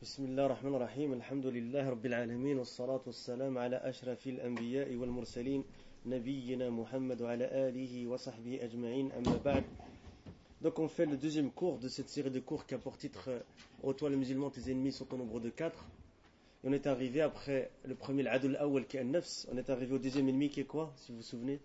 بسم الله الرحمن الرحيم الحمد لله رب العالمين والصلاة والسلام على أشرف الأنبياء والمرسلين نبينا محمد وعلى آله وصحبه أجمعين أما بعد. Donc on fait le deuxième cours de cette série de cours qui a pour titre Ô-toi les musulmans, tes ennemis sont au nombre de 4. Et on est arrivé après le premier l'adul awal qui est al-nafs, on est arrivé au deuxième ennemi qui est quoi, si vous vous souvenez?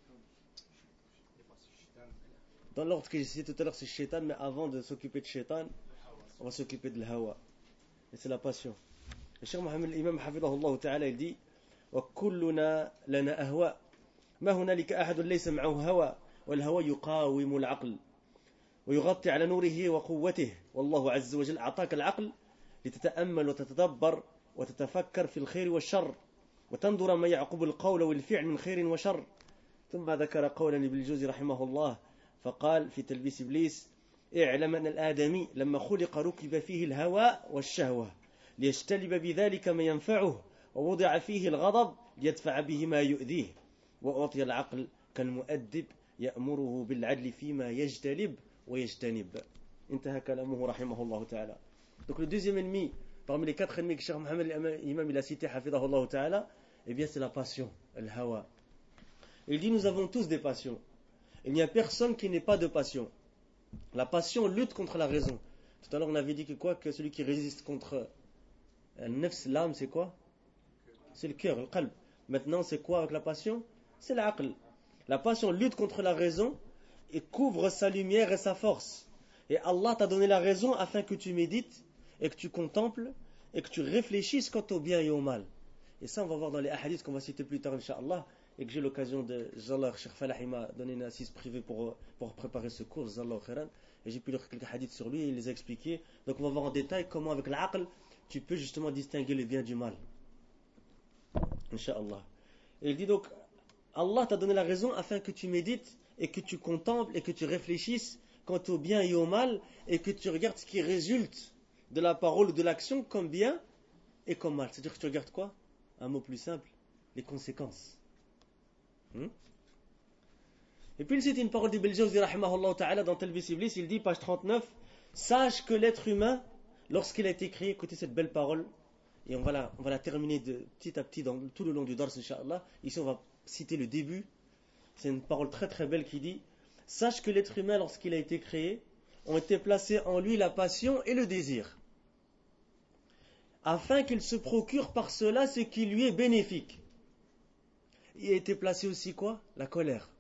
Dans l'ordre que j'ai cité tout à l'heure, c'est shaitan, mais avant de s'occuper de shaitan, on va s'occuper de l'hawa. Et c'est la passion. Le Cheikh Mohammed l'imam hafidahullah ta'ala il dit وكلنا لنا أهواء ما هنالك أحد ليس معه هوى والهوى يقاوم العقل ويغطي على نوره وقوته والله عز وجل أعطاك العقل لتتأمل وتتدبر وتتفكر في الخير والشر وتنظر ما يعقب القول والفعل من خير وشر. ثم ذكر قولا لابن الجوزي رحمه الله فقال في تلبيس إبليس اعلم أن الآدمي لما خلق ركب فيه الهوى والشهوة ليجتلب بذلك ما ينفعه ووضع فيه الغضب ليدفع به ما يؤذيه وأعطي العقل كالمؤدب يأمره بالعدل فيما يجتلب ويجتنب. انتهى كلامه رحمه الله تعالى. Donc le deuxième ennemi parmi les 4 ennemis que Cheikh Mohammed l'imam il a cité hafidahullah ta'ala, eh bien c'est la passion, le hawa. Il dit nous avons tous des passions. Il n'y a personne qui n'ait pas de passion. La passion lutte contre la raison. Tout à l'heure on avait dit que quoi, que celui qui résiste contre nefs, l'âme, c'est quoi? C'est le cœur, le qalb. Maintenant c'est quoi avec la passion? C'est l'aql. La passion lutte contre la raison et couvre sa lumière et sa force. Et Allah t'a donné la raison afin que tu médites et que tu contemples et que tu réfléchisses quant au bien et au mal. Et ça on va voir dans les hadiths qu'on va citer plus tard Inch'Allah. Et que j'ai l'occasion de Zallah, Cheikh Falah il m'a donné une assise privée pour préparer ce cours, Zallah khairan, et j'ai pu lire quelques hadiths sur lui et il les a expliqués. Donc on va voir en détail comment avec l'aql tu peux justement distinguer le bien du mal. Inch'Allah. Et il dit donc Allah t'a donné la raison afin que tu médites et que tu contemples et que tu réfléchisses quant au bien et au mal et que tu regardes ce qui résulte de la parole ou de l'action comme bien et comme mal. C'est-à-dire que tu regardes quoi? Un mot plus simple, les conséquences. Et puis il cite une parole d'Ibn al-Jawzi rahimahullah ta'ala dans Talbis Iblis, il dit page 39, sache que l'être humain lorsqu'il a été créé, écoutez cette belle parole et on va la terminer de petit à petit dans tout le long du dars Inch'Allah. Ici on va citer le début, c'est une parole très très belle qui dit sache que l'être humain lorsqu'il a été créé ont été placés en lui la passion et le désir afin qu'il se procure par cela ce qui lui est bénéfique. Il a été placé aussi quoi? La colère.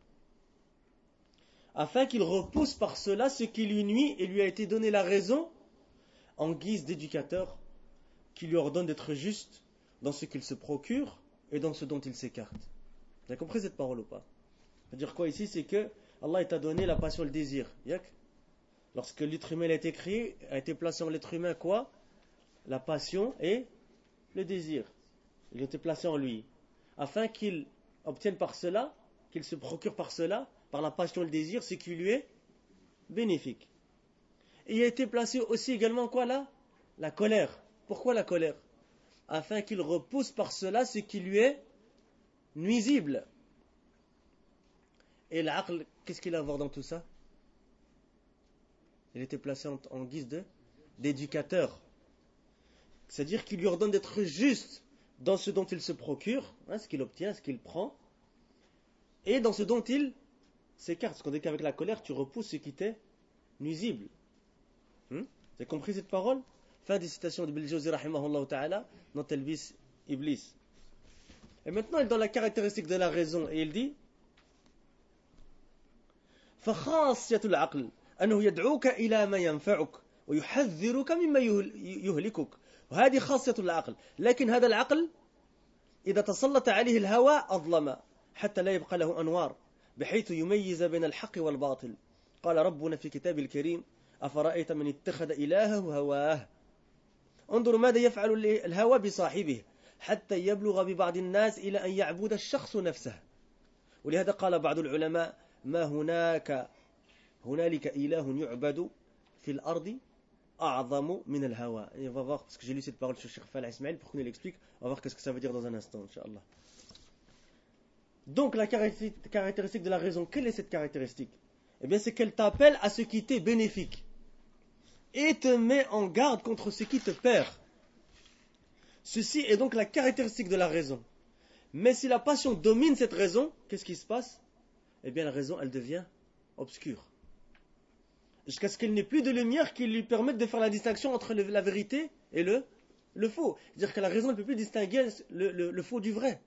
Afin qu'il repousse par cela ce qui lui nuit et lui a été donné la raison en guise d'éducateur qui lui ordonne d'être juste dans ce qu'il se procure et dans ce dont il s'écarte. Vous avez compris cette parole ou pas? C'est-à-dire quoi ici? C'est que Allah t'a donné la passion et le désir. Lorsque l'être humain a été créé, a été placé en l'être humain quoi? La passion et le désir. Il a été placé en lui. Afin qu'il obtienne par cela, qu'il se procure par cela, par la passion et le désir, ce qui lui est bénéfique. Et il a été placé aussi également quoi là? La colère. Pourquoi la colère? Afin qu'il repousse par cela ce qui lui est nuisible. Et l'aql, qu'est-ce qu'il a à voir dans tout ça? Il était placé en guise d'éducateur. C'est-à-dire qu'il lui ordonne d'être juste dans ce dont il se procure, ce qu'il obtient, ce qu'il prend, et dans ce dont il s'écarte. Parce qu'on dit qu'avec la colère, tu repousses ce qui t'est nuisible. Vous avez compris cette parole? Fin des citations de Ibn al-Jawzi rahimahullah ta'ala dans Talbis Iblis. Et maintenant, il est dans la caractéristique de la raison, et il dit فَخَاصِّيَةُ الْعَقْلِ أَنَّهُ يَدْعُوكَ إِلَى مَا يَنْفَعُكَ ويحذرك مما يهلكك وهذه خاصية العقل. لكن هذا العقل إذا تسلط عليه الهوى أظلم حتى لا يبقى له أنوار بحيث يميز بين الحق والباطل. قال ربنا في كتاب الكريم أفرأيت من اتخذ إلهه هواه انظر ماذا يفعل الهوى بصاحبه حتى يبلغ ببعض الناس إلى أن يعبد الشخص نفسه. ولهذا قال بعض العلماء ما هنالك إله يعبد في الأرض أعظم من الهوى. Et on va voir, parce que j'ai lu cette parole sur Cheikh Falah Ismail pour qu'on nous l'explique, on va voir qu'est-ce que ça veut dire dans un instant, Inch'Allah. Donc la caractéristique de la raison, quelle est cette caractéristique? Eh bien c'est qu'elle t'appelle à ce qui t'est bénéfique et te met en garde contre ce qui te perd. Ceci est donc la caractéristique de la raison. Mais si la passion domine cette raison, qu'est-ce qui se passe? Eh bien la raison, elle devient obscure. Jusqu'à ce qu'il n'ait plus de lumière qui lui permette de faire la distinction entre la vérité et le faux. C'est-à-dire que la raison ne peut plus distinguer le faux du vrai.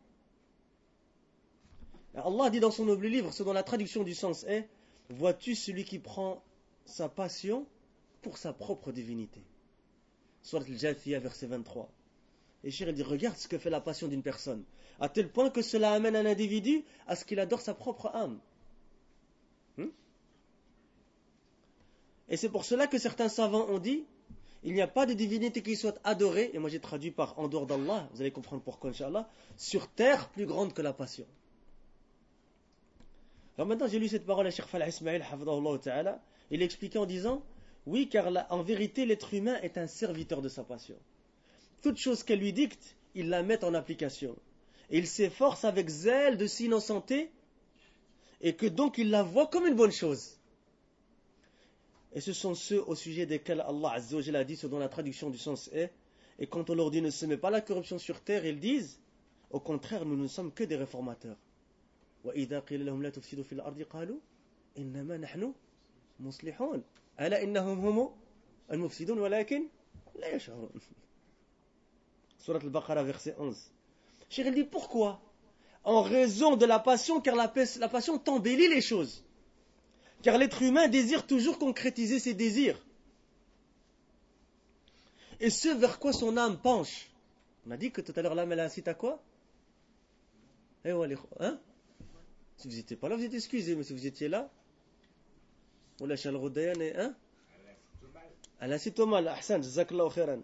Allah dit dans son noble livre, ce dont la traduction du sens est: vois-tu celui qui prend sa passion pour sa propre divinité? Surat Al-Jathiyah, verset 23. Et Cheikh dit, regarde ce que fait la passion d'une personne, à tel point que cela amène un individu à ce qu'il adore sa propre âme. Et c'est pour cela que certains savants ont dit, il n'y a pas de divinité qui soit adorée, et moi j'ai traduit par en dehors d'Allah, vous allez comprendre pourquoi, Inch'Allah, sur terre plus grande que la passion. Alors maintenant j'ai lu cette parole à Cheikh Falah Ismail, hafidahullah ta'ala, il expliquait en disant, oui, car en vérité l'être humain est un serviteur de sa passion. Toute chose qu'elle lui dicte, il la met en application. Et il s'efforce avec zèle de s'innocenter, et que donc il la voit comme une bonne chose. Et ce sont ceux au sujet desquels Allah Azza wa Jalla a dit, ce dont la traduction du sens est, et quand on leur dit ne se met pas la corruption sur terre, ils disent, au contraire, nous ne sommes que des réformateurs. وَإِذَا قِيلَ لَهُمْ لَا تُفْسِدُوا فِي الْأَرْضِ قَالُوا إِنَّمَا نَحْنُ مُصْلِحُونَ أَلَا إِنَّهُمْ هُمُ الْمُفْسِدُونَ وَلَكِنْ لَا يَشْعُرُونَ. Surat Al-Baqarah, verset 11. Cheikh, il dit pourquoi? En raison de la passion, car la passion t'embellit les choses. Car l'être humain désire toujours concrétiser ses désirs. Et ce vers quoi son âme penche. On a dit que tout à l'heure l'âme elle incite à quoi? Hein? Si vous n'étiez pas là, vous êtes excusé, mais si vous étiez là, on lâche le rodayan et hein? Elle incite au mal. Ahsan, jazakallahu khairan.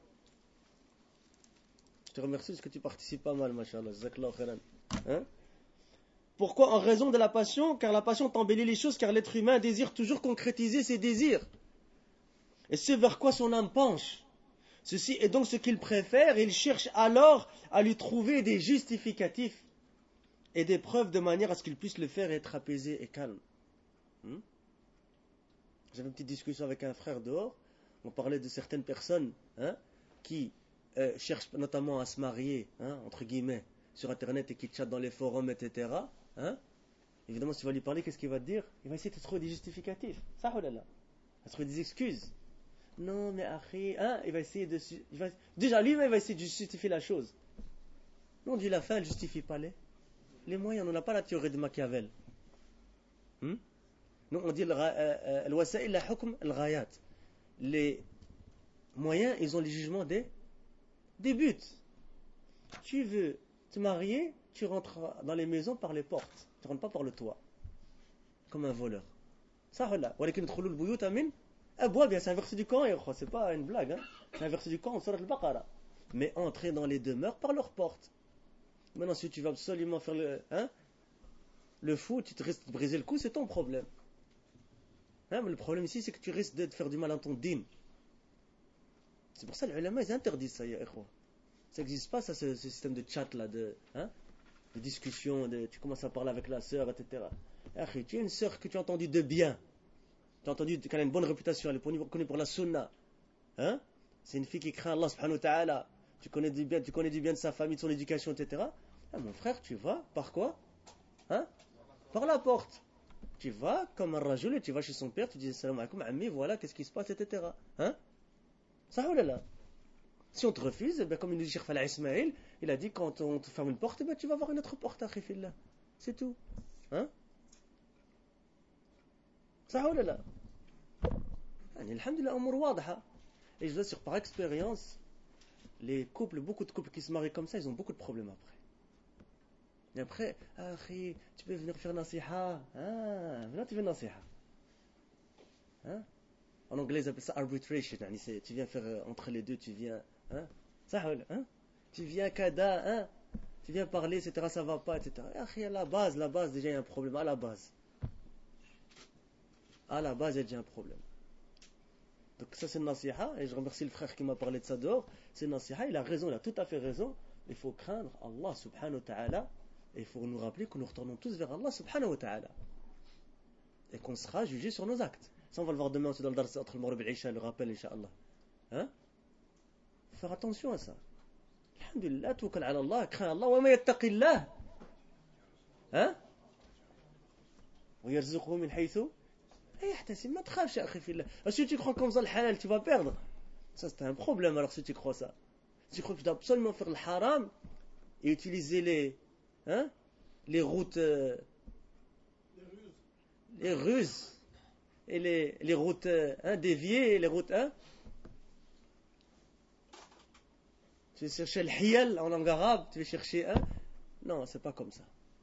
Je te remercie parce que tu participes pas mal, mashallah, jazakallahu khairan. Hein? Pourquoi? En raison de la passion, car la passion t'embellit les choses, car l'être humain désire toujours concrétiser ses désirs. Et c'est vers quoi son âme penche. Ceci est donc ce qu'il préfère, et il cherche alors à lui trouver des justificatifs et des preuves de manière à ce qu'il puisse le faire et être apaisé et calme. J'avais une petite discussion avec un frère dehors, on parlait de certaines personnes qui cherchent notamment à se marier, entre guillemets, sur internet et qui chattent dans les forums, etc. Évidemment, si tu vas lui parler, qu'est-ce qu'il va te dire? Il va essayer de te trouver des justificatifs. Ça, oh là là. Il va trouver des excuses. Non, mais akhi, il va essayer de... Déjà, lui-même, il va essayer de justifier la chose. Nous, on dit la fin, elle ne justifie pas les moyens. On n'a pas la théorie de Machiavel. Nous, on dit al-wasa'il la hukm al-ghayat. Les moyens, ils ont les jugements des buts. Tu veux te marier, tu rentres dans les maisons par les portes. Tu ne rentres pas par le toit. Comme un voleur. Ça, là. C'est un verset du Coran, c'est pas une blague. C'est un verset du Coran, Surat Al-Baqarah. Mais entrer dans les demeures par leurs portes. Maintenant, si tu veux absolument faire le fou, tu te risques de briser le cou, c'est ton problème. Mais le problème ici, c'est que tu risques de faire du mal à ton dîn. C'est pour ça que les ulama, ils interdisent ça, ya ikhwa. Ça n'existe pas, ça, ce système de chat là, de discussion, tu commences à parler avec la sœur, etc. Tu as une sœur que tu as entendue de bien. Tu as entendu qu'elle a une bonne réputation, elle est connue pour la sunna. C'est une fille qui craint Allah subhanahu wa ta'ala. Tu connais du bien de sa famille, de son éducation, etc. Mon frère, tu vas par quoi? Par la porte. Tu vas comme un rajul et tu vas chez son père, tu dis salam alaikum, ammi, voilà, qu'est-ce qui se passe, etc. Ça, oh là là. Si on te refuse, comme il nous dit Cheikh Falah Ismail, il a dit quand on te ferme une porte, tu vas voir une autre porte, akhi fillah. C'est tout. Ça, oh là là. Alhamdulillah, umur wadaha. Et je vous assure par expérience, beaucoup de couples qui se marient comme ça, ils ont beaucoup de problèmes après. Et après, akhi, tu peux venir faire nasiha. Maintenant tu fais nasiha. En anglais, ils appellent ça arbitration. Tu viens faire entre les deux, tu viens. Tu viens kada, tu viens parler, etc. Ça va pas, etc. Akhi, à la base, déjà il y a un problème. À la base, il y a déjà un problème. Donc ça c'est une nasiha, et je remercie le frère qui m'a parlé de ça dehors. C'est une nasiha, il a raison, il a tout à fait raison. Il faut craindre Allah subhanahu wa ta'ala, et il faut nous rappeler que nous retournons tous vers Allah subhanahu wa ta'ala. Et qu'on sera jugé sur nos actes. Ça on va le voir demain aussi dans le dars entre le Maghrib et l'Isha, le rappel, Inch'Allah. Faut faire attention à ça. alhamdulillah, توكل على الله, crains Allah, وما يتق الله, hein, ويرزقه من حيث لا يحتسب. ما تخافش يا أخي في الله. Si tu crois comme ça le halal, tu vas perdre. Ça c'est un problème alors si tu crois ça. Si tu crois que tu dois absolument faire le haram et utiliser les routes, les ruses et les routes déviées et les routes, tu vas chercher le hiyal en langue arabe, tu vas chercher non, c'est pas comme ça.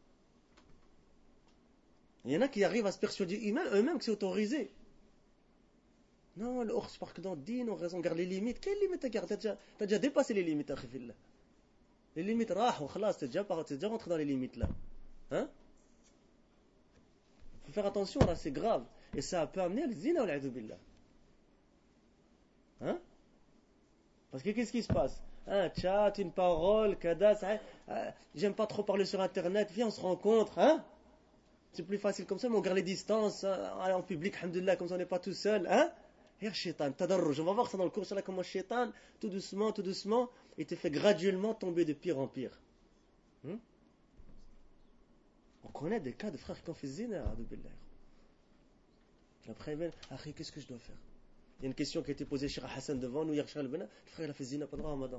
Il y en a qui arrivent à se persuader eux-mêmes que c'est autorisé. Non, le hors, parce que dans le din, on raison, garde les limites. Quelles limites tu gardes? Tu as déjà dépassé les limites, akhifillah. Les limites, tu es déjà rentré dans les limites là. Hein? Il faut faire attention là, c'est grave. Et ça peut amener à l'zina ou l'a'idhu billah. Hein? Parce que qu'est-ce qui se passe? Un chat, une parole, kada, ça, j'aime pas trop parler sur internet, viens on se rencontre, hein? C'est plus facile comme ça, mais on garde les distances, en public, alhamdoulilah, comme ça on n'est pas tout seul, hein? Et le shaitan, tadarruj, on va voir ça dans le cours, là, comment le shaitan, tout doucement, il te fait graduellement tomber de pire en pire. On connaît des cas de frères qui ont fait zina, alhamdoulilah. Après, qu'est-ce que je dois faire? Il y a une question qui a été posée chez Hassan devant nous, hier, le frère il a fait zina pendant le Ramadan.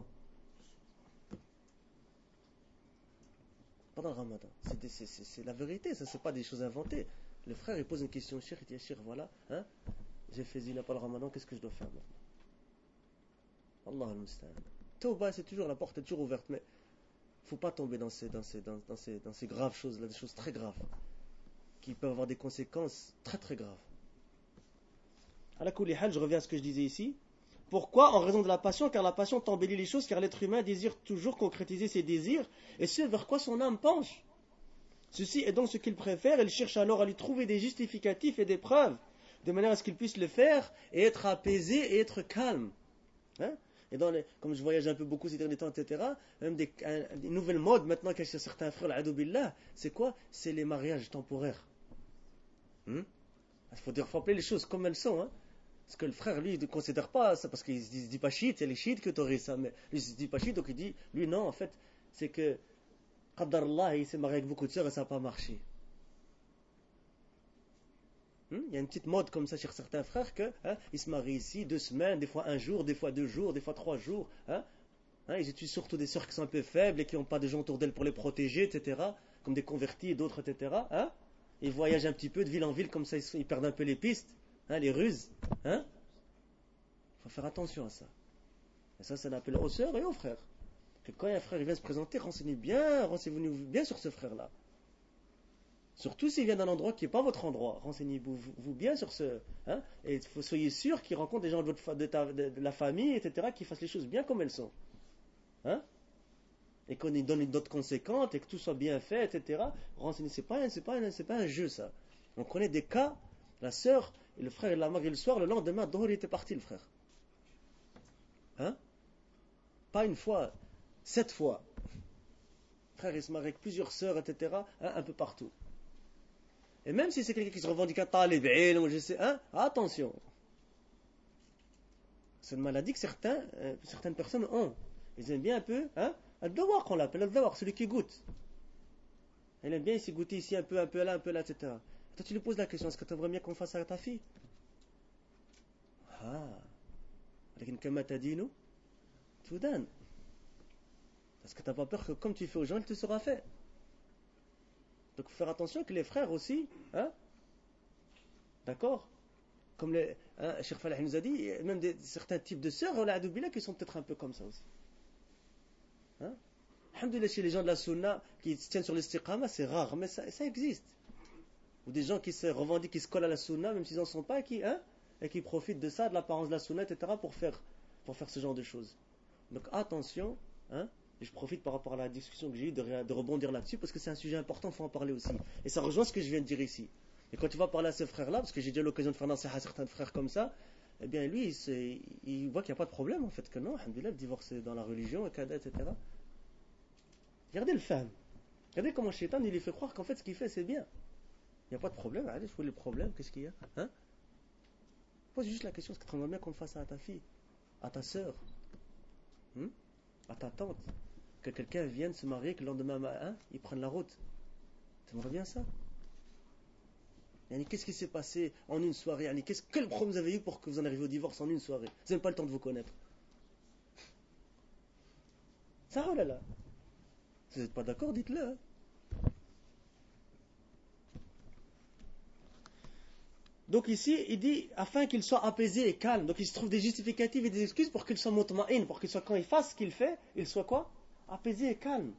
Pendant le Ramadan. C'est la vérité, ça c'est pas des choses inventées. Le frère il pose une question au cheikh, il dit cheikh, voilà, hein, j'ai fait zina pendant le Ramadan, qu'est-ce que je dois faire maintenant? Allah al-Musta'an. Tawbah, c'est toujours, la porte est toujours ouverte, mais il ne faut pas tomber dans ces graves choses là, des choses très graves, qui peuvent avoir des conséquences très très graves. Ala kulli hal, je reviens à ce que je disais ici. Pourquoi? En raison de la passion, car la passion t'embellit les choses, car l'être humain désire toujours concrétiser ses désirs, et ce vers quoi son âme penche. Ceci est donc ce qu'il préfère, il cherche alors à lui trouver des justificatifs et des preuves, de manière à ce qu'il puisse le faire, et être apaisé, et être calme. Hein? Et comme je voyage un peu beaucoup ces derniers temps, etc., même des nouvelles modes maintenant qu'il y a chez certains frères, l'a'adou billah, c'est quoi? C'est les mariages temporaires. Il faut rappeler les choses comme elles sont, hein? Parce que le frère, lui, il ne considère pas ça, parce qu'il ne se dit pas chiite, c'est les chiites qui autorisent ça, mais lui, il ne se dit pas chiite, donc il dit, lui, non, en fait, c'est que, Qaddarallah, il s'est marié avec beaucoup de sœurs et ça n'a pas marché. Il y a une petite mode comme ça chez certains frères, ils se marient ici 2 semaines, des fois 1 jour, des fois 2 jours, des fois 3 jours. Ils utilisent surtout des sœurs qui sont un peu faibles et qui n'ont pas de gens autour d'elles pour les protéger, etc., comme des convertis et d'autres, etc. Ils voyagent un petit peu de ville en ville, comme ça, ils perdent un peu les pistes. Les ruses, il faut faire attention à ça. Et ça un appel aux sœurs et aux frères. Que quand un frère vient se présenter, renseignez-vous bien sur ce frère-là. Surtout s'il vient d'un endroit qui n'est pas votre endroit, renseignez-vous bien sur ce. Et soyez sûr qu'il rencontre des gens de la famille, etc., qui fassent les choses bien comme elles sont. Et qu'on y donne d'autres conséquences et que tout soit bien fait, etc. Renseignez, c'est pas un jeu ça. On connaît des cas, la sœur et le frère il l'a marié le soir, le lendemain, il était parti le frère. Pas une fois, 7 fois. Le frère il se marie avec plusieurs sœurs, etc. Un peu partout. Et même si c'est quelqu'un qui se revendique un talib, je sais, attention. C'est une maladie que certaines personnes ont. Ils aiment bien un peu, al-dawaq qu'on l'appelle, al-dawaq, celui qui goûte. Il aime bien ici goûter ici un peu là, etc. Toi tu lui poses la question, est-ce que tu aimerais bien qu'on fasse ça à ta fille? Avec kama tadinu tudan. Parce que tu n'as pas peur que comme tu fais aux gens, il te sera fait. Donc il faut faire attention que les frères aussi, d'accord? Comme Cheikh Falah nous a dit, même certains types de sœurs, qui sont peut-être un peu comme ça aussi. Alhamdulillah, chez les gens de la sunna qui se tiennent sur l'istiqama, c'est rare, mais ça existe. Ou des gens qui se revendiquent, qui se collent à la sunna, même s'ils n'en sont pas, et qui profitent de ça, de l'apparence de la sunna, etc., pour faire ce genre de choses. Donc attention, et je profite par rapport à la discussion que j'ai eue de rebondir là-dessus, parce que c'est un sujet important, il faut en parler aussi. Et ça rejoint ce que je viens de dire ici. Et quand tu vas parler à ces frères-là, parce que j'ai déjà eu l'occasion de faire nasiha à certains frères comme ça, eh bien lui, il voit qu'il n'y a pas de problème, en fait, que non, alhamdoulilah, le divorce est dans la religion, etc. Regardez le femme. Regardez comment Shaitan, il lui fait croire qu'en fait, ce qu'il fait, c'est bien. Il n'y a pas de problème, allez, je vois le problème, qu'est-ce qu'il y a? Pose juste la question, est-ce que tu aimerais bien qu'on fasse ça à ta fille, à ta sœur, à ta tante? que quelqu'un vienne se marier, que le lendemain matin, ils prennent la route. Tu aimerais bien ça? Qu'est-ce qui s'est passé en une soirée? Quel problème vous avez eu pour que vous en arriviez au divorce en une soirée? Vous n'avez pas le temps de vous connaître. Ça, oh là là. Si vous n'êtes pas d'accord, dites-le. Hein. Donc ici, il dit, afin qu'il soit apaisé et calme. Donc il se trouve des justificatifs et des excuses pour qu'il soit mutma'in, pour qu'il soit, quand il fasse ce qu'il fait, il soit quoi? Apaisé et calme.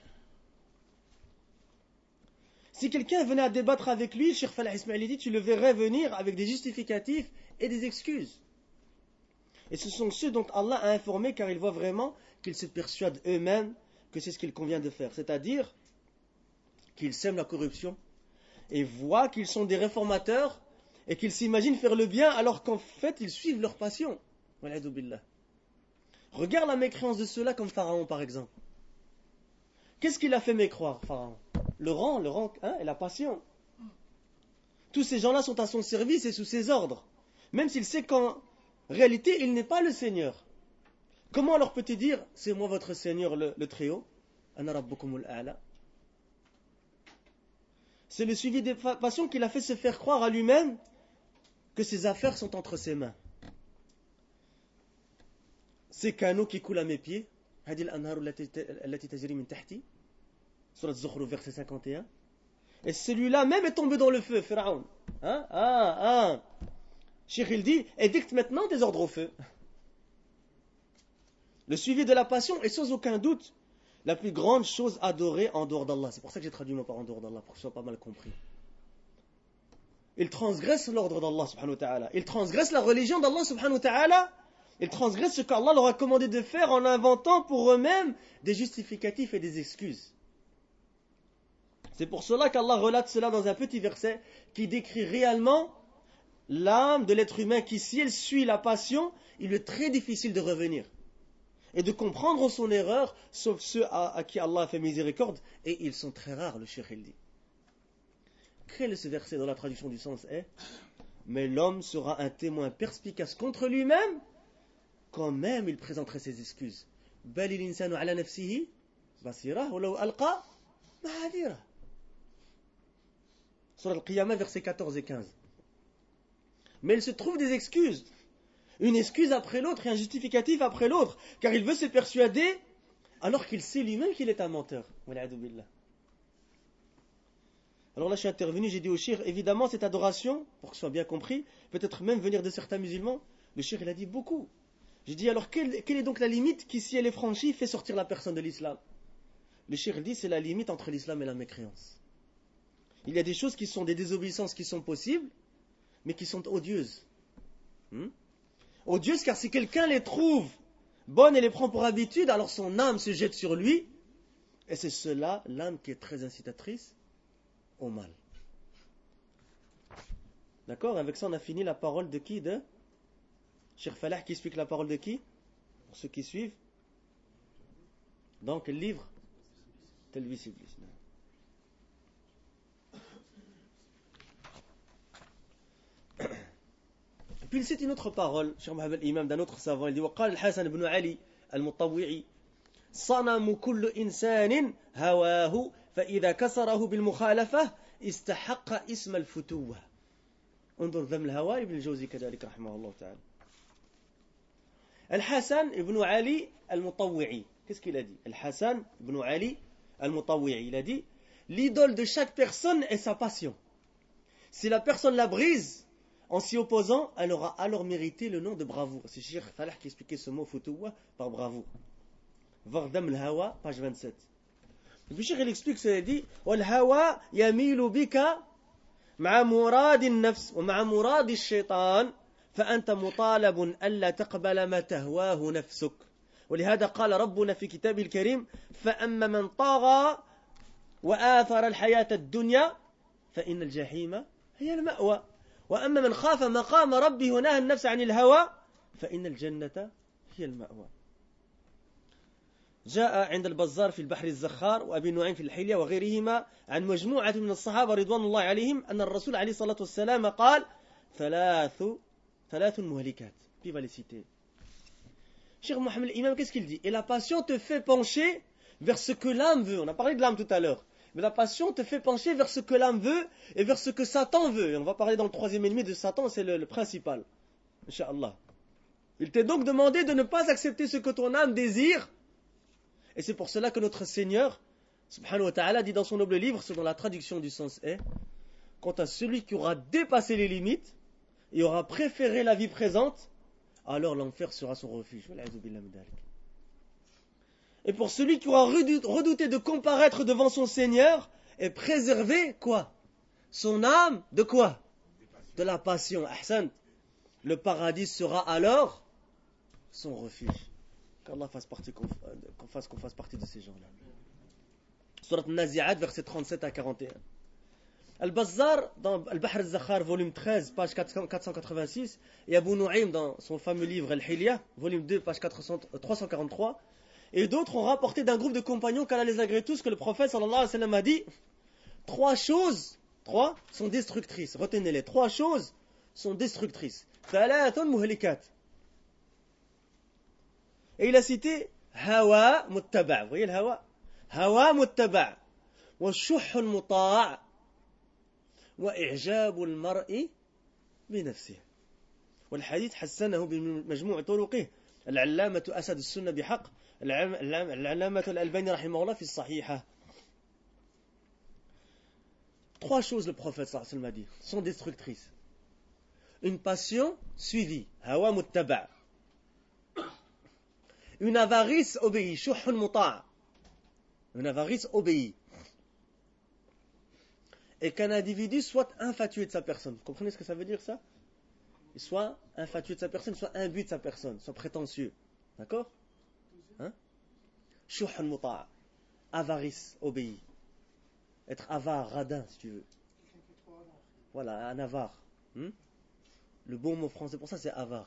Si quelqu'un venait à débattre avec lui, Cheikh Falah Ismaili dit, tu le verrais venir avec des justificatifs et des excuses. Et ce sont ceux dont Allah a informé, car ils voient vraiment qu'ils se persuadent eux-mêmes que c'est ce qu'il convient de faire. C'est-à-dire qu'ils sèment la corruption et voient qu'ils sont des réformateurs et qu'ils s'imaginent faire le bien alors qu'en fait ils suivent leur passion. Regarde la mécréance de ceux-là comme Pharaon par exemple. Qu'est-ce qu'il a fait mécroire, Pharaon? Le rang, et la passion. Tous ces gens-là sont à son service et sous ses ordres. Même s'il sait qu'en réalité, il n'est pas le Seigneur. Comment alors peut-il dire, c'est moi votre Seigneur, le Très-Haut? Ana rabbukumul a'la. C'est le suivi des passions qui l'a fait se faire croire à lui-même que ses affaires sont entre ses mains. Ces canaux qui coulent à mes pieds, Hadil anharu allati tajri min tahti, Surat Zukhruf, verset 51. Et celui-là même est tombé dans le feu, Pharaon. Cheikh il dit, édicte maintenant des ordres au feu. Le suivi de la passion est sans aucun doute la plus grande chose adorée en dehors d'Allah. C'est pour ça que j'ai traduit mon par en dehors d'Allah, pour que ce soit pas mal compris. Il transgresse l'ordre d'Allah subhanahu wa ta'ala. Il transgresse la religion d'Allah subhanahu wa ta'ala. Il transgresse ce qu'Allah leur a commandé de faire en inventant pour eux-mêmes des justificatifs et des excuses. C'est pour cela qu'Allah relate cela dans un petit verset qui décrit réellement l'âme de l'être humain qui, si elle suit la passion, il est très difficile de revenir et de comprendre son erreur, sauf ceux à qui Allah a fait miséricorde, et ils sont très rares, le Cheikh il dit. Quel est ce verset dans la traduction du sens est: mais l'homme sera un témoin perspicace contre lui-même, quand même il présenterait ses excuses. Bal l'insanu ala nafsihi basira walau alqa ma'adira. Sur Al-Qiyamah, versets 14 et 15. Mais il se trouve des excuses. Une excuse après l'autre et un justificatif après l'autre. Car il veut se persuader alors qu'il sait lui-même qu'il est un menteur. Alors là, je suis intervenu, j'ai dit au Cheikh, évidemment, cette adoration, pour que ce soit bien compris, peut-être même venir de certains musulmans. Le Cheikh, il a dit beaucoup. J'ai dit, alors, quelle est donc la limite qui, si elle est franchie, fait sortir la personne de l'islam? Le Cheikh dit, c'est la limite entre l'islam et la mécréance. Il y a des choses qui sont des désobéissances qui sont possibles, mais qui sont odieuses. Odieuses car si quelqu'un les trouve bonnes et les prend pour habitude, alors son âme se jette sur lui, et c'est cela, l'âme qui est très incitatrice au mal. D'accord? Avec ça, on a fini la parole de qui? De Cheikh Falah qui explique la parole de qui? Pour ceux qui suivent. Dans quel livre? Talbis Iblis. Puis il cite une autre parole, Cheikh Mohammed Imam, d'un autre savant. Il dit: وقال الحسن بن علي المطوعي صنم كل إنسان هواه فإذا كسره بالمخالفة استحق اسم الفتوة. انظر ذم الهوى ابن الجوزي كذلك رحمه الله تعالى. الحسن بن علي المطوعي, qu'est-ce qu'il a dit? الحسن بن علي المطوعي, il a dit: l'idole de chaque personne est sa passion. Si la personne la brise en s'y opposant, elle aura alors mérité le nom de bravoure. C'est Cheikh Falah qui expliquait ce mot futouwa par bravoure. Vardam al-Hawa, page 27. Et puis Cheikh il explique ce qu'il dit: wal-hawa yamilu bika ma'a murad an-nafs wa ma'a murad ash-shaytan fa anta mutalab alla taqbala ma tahwahu nafsuk. ولهذا قال ربنا في كتابه الكريم: فأما من طغى وآثر الحياة الدنيا فإن الجحيم هي المأوى. وأما من خاف مقام ربه ونهى النفس عن الهوى فإن الجنة هي المأوى. جاء عند البزار في البحر الزخار وأبي نعيم في الحلية وغيرهما عن مجموعة من الصحابة رضوان الله عليهم أن الرسول عليه الصلاة والسلام قال: ثلاث مهلكات. Qui va les citer? Cheikh Mohammed Imam, qu'est-ce qu'il dit? Et la passion te fait pencher vers ce que l'âme veut. On a parlé de l'âme tout à l'heure. Mais la passion te fait pencher vers ce que l'âme veut et vers ce que Satan veut. Et on va parler dans le troisième ennemi de Satan, c'est le principal. Inch'Allah. Il t'est donc demandé de ne pas accepter ce que ton âme désire. Et c'est pour cela que notre Seigneur, subhanahu wa ta'ala, dit dans son noble livre, ce dont la traduction du sens est, quant à celui qui aura dépassé les limites et aura préféré la vie présente, alors l'enfer sera son refuge. Et pour celui qui aura redouté de comparaître devant son Seigneur et préserver quoi? Son âme de quoi? De la passion. Ahsan. Le paradis sera alors son refuge. Qu'Allah fasse partie de ces gens-là. Surat Al-Nazi'at, verset 37 à 41. Al-Bazzar, dans Al-Bahr al-Zakhar, volume 13, page 486, et Abu Nu'aym, dans son fameux livre Al-Hilya, volume 2, page 343, et d'autres ont rapporté d'un groupe de compagnons qu'Allah les agrée tous que le prophète sallallahu alayhi wa sallam a dit trois sont destructrices. Retenez-les, 3 choses sont destructrices. Thalatun muhlikat. Et il a cité hawa muttaba'. Vous voyez le hawa? Hawa muttaba'. Wa shuhun muta'a'. Wa i'jabul mar'i bi nafsihi. والحديث حسنه بمجموع طرقه العلامة أسد السنة بحق العلامة الألباني رحمه الله في الصحيحة. 3 choses le prophète sallallahu alayhi wa sallam a dit sont destructrices. Une passion suivie, hawa muttaba'. Une avarice obéie, shuhun muta'a'. Une avarice obéie. Et qu'un individu soit infatué de sa personne. Vous comprenez ce que ça veut dire ça? Il soit infatué de sa personne, soit imbu de sa personne, soit prétentieux. D'accord? Hein? Shuhun muta'a'. Avarice obéie. Être avare, radin, si tu veux. Voilà, un avare. Le bon mot français pour ça, c'est avare.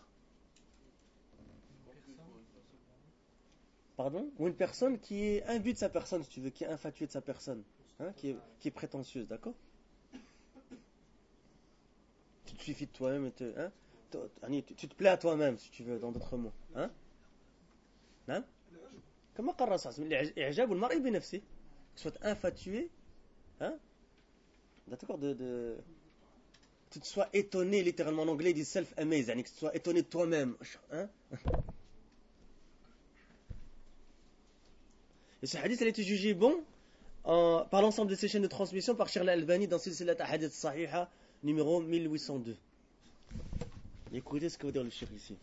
Pardon? Ou une personne qui est imbue de sa personne, si tu veux, qui est infatuée de sa personne. Hein? Qui est prétentieuse, d'accord? Tu te suffis de toi-même et tu te plais à toi-même, si tu veux, dans d'autres mots. Hein? Hein? Comment قرر ça? إعجاب المرء بنفسه. Que tu sois infatué, hein? D'accord, tu te sois étonné, littéralement en anglais, ils disent self-amazed, que tu sois étonné de toi-même. Hein? Et ce hadith, il a été jugé bon par l'ensemble de ces chaînes de transmission par Cheikh Al-Albani dans Silsilat Ahadith Sahiha, numéro 1802. Écoutez ce que veut dire le cheikh ici.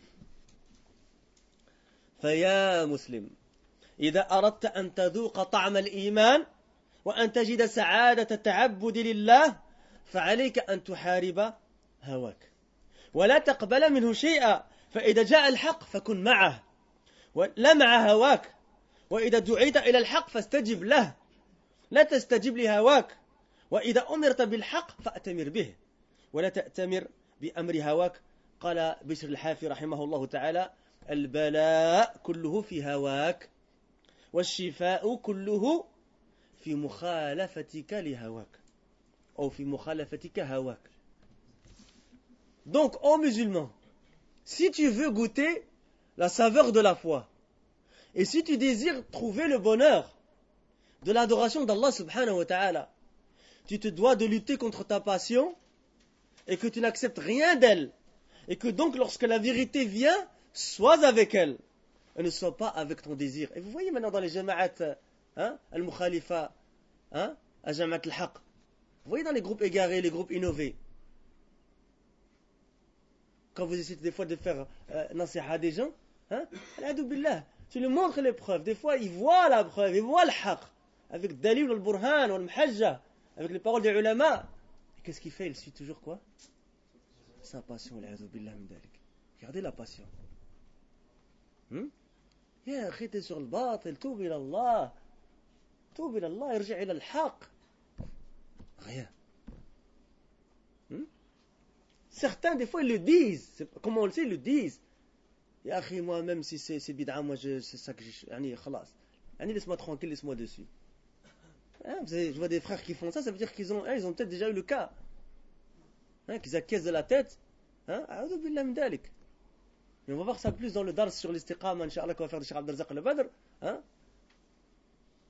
فيا مسلم إذا أردت أن تذوق طعم الإيمان وأن تجد سعادة التعبد لله فعليك أن تحارب هواك ولا تقبل منه شيئا فإذا جاء الحق فكن معه لا مع هواك وإذا دعيت إلى الحق فاستجب له لا تستجب لهواك وإذا أمرت بالحق فأتمر به ولا تأتمر بأمر هواك. قال بشر الحافي رحمه الله تعالى البلاء كله في هواك والشفاء كله في مخالفتك لهواك أو في مخالفتك هواك. Donc, ô musulman, si tu veux goûter la saveur de la foi, et si tu désires trouver le bonheur de l'adoration d'Allah subhanahu wa ta'ala, tu te dois de lutter contre ta passion et que tu n'acceptes rien d'elle. Et que donc, lorsque la vérité vient, sois avec elle et ne sois pas avec ton désir. Et vous voyez maintenant dans les jama'at al-mukhalifa, al-jama'at al-haq, vous voyez dans les groupes égarés, les groupes innovés, quand vous essayez des fois de faire nasiha à des gens, tu lui montres les preuves. Des fois, ils voient la preuve, ils voient le haq, avec dalil al-burhan, al-muhajja, avec les paroles des ulama. Et qu'est-ce qu'il fait? Il suit toujours quoi? Sa passion. Regardez la passion. يا أخي t'es sur le batil, توب إلى الله, توب إلى الله, ارجع إلى الحق. Rien. Certains, des fois, ils le disent. Comment on le sait, ils le disent. يا أخي, moi, même si c'est bid'a, moi, c'est ça que je... خلاص. Laisse-moi tranquille, laisse-moi dessus. Je vois des frères qui font ça, ça veut dire qu'ils ont peut-être déjà eu le cas. Qu'ils acquiescent de la tête. أعوذ بالله من ذلك. Et on va voir ça plus dans le dars sur l'istiqama, Inch'Allah, qu'on va faire de Cheikh Abdel Razak al-Badr.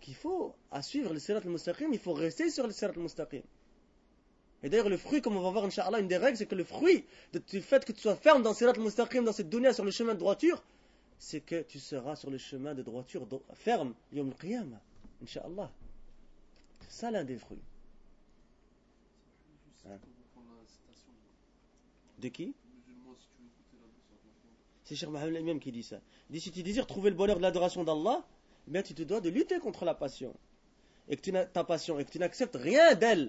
qu'il faut, à suivre le sirat al-mustaqim, il faut rester sur le sirat al-mustaqim. Et d'ailleurs, le fruit, comme on va voir, Inch'Allah, une des règles, c'est que le fruit du fait que tu sois ferme dans le sirat al-mustaqim, dans cette dunya, sur le chemin de droiture, c'est que tu seras sur le chemin de droiture ferme, yom al-qiyamah, Inch'Allah. C'est ça l'un des fruits. Hein? De qui? C'est Cheikh Mohammed lui-même qui dit ça. Il dit, si tu désires trouver le bonheur de l'adoration d'Allah, eh bien tu te dois de lutter contre la passion. Et que ta passion, et que tu n'acceptes rien d'elle.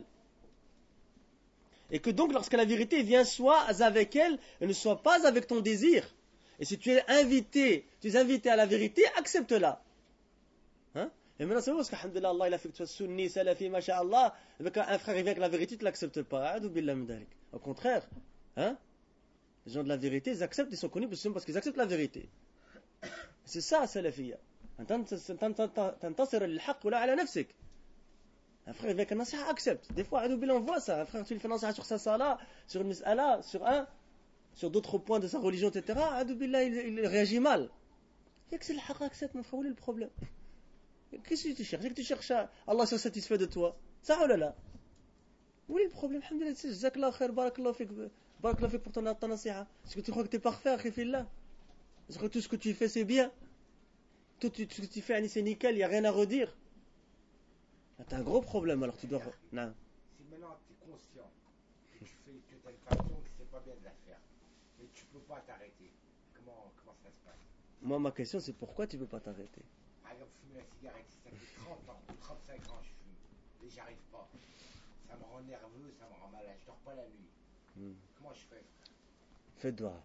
Et que donc lorsque la vérité vient, sois avec elle, et ne sois pas avec ton désir. Et si tu es invité à la vérité, accepte-la. Hein? Et maintenant c'est vrai parce qu'alhamdulillah, Allah il a fait que tu sois sunni, salafi, masha'Allah, avec un frère il vient avec la vérité, tu ne l'acceptes pas. Au contraire, hein? Les gens de la vérité, ils acceptent, ils sont connus parce qu'ils acceptent la vérité. C'est ça, salafiyya. Un frère avec un nasiha accepte. Des fois, on voit ça. Un frère, tu lui fais un nasiha sur sa salah, sur une mis'ala, sur d'autres points de sa religion, etc. Il réagit mal. Il y a que c'est le haqq accepte, mon frère, où est le problème? Qu'est-ce que tu cherches? C'est que tu cherches à Allah soit satisfait de toi. Ça ou là? Où est le problème? Alhamdulillah, jazakallah khair, barakallah fik. Barakallah fik pour ton nasiha. Est-ce que tu crois que tu es parfait, akhifillah? Est-ce que tout ce que tu fais, c'est bien? Tout ce que tu fais, c'est nickel, il n'y a rien à redire. T'as un gros problème, alors tu dois... Non. Si maintenant tu es conscient que tu fais que telle façon, que c'est pas bien de la faire, mais tu peux pas t'arrêter, comment ça se passe? Moi, ma question, c'est pourquoi tu ne peux pas t'arrêter? Par exemple, fumer la cigarette, ça fait 30 ans, 35 ans je fume, et j'arrive pas. Ça me rend nerveux, ça me rend malade, je dors pas la nuit. Comment je fais, frère? Fais dua.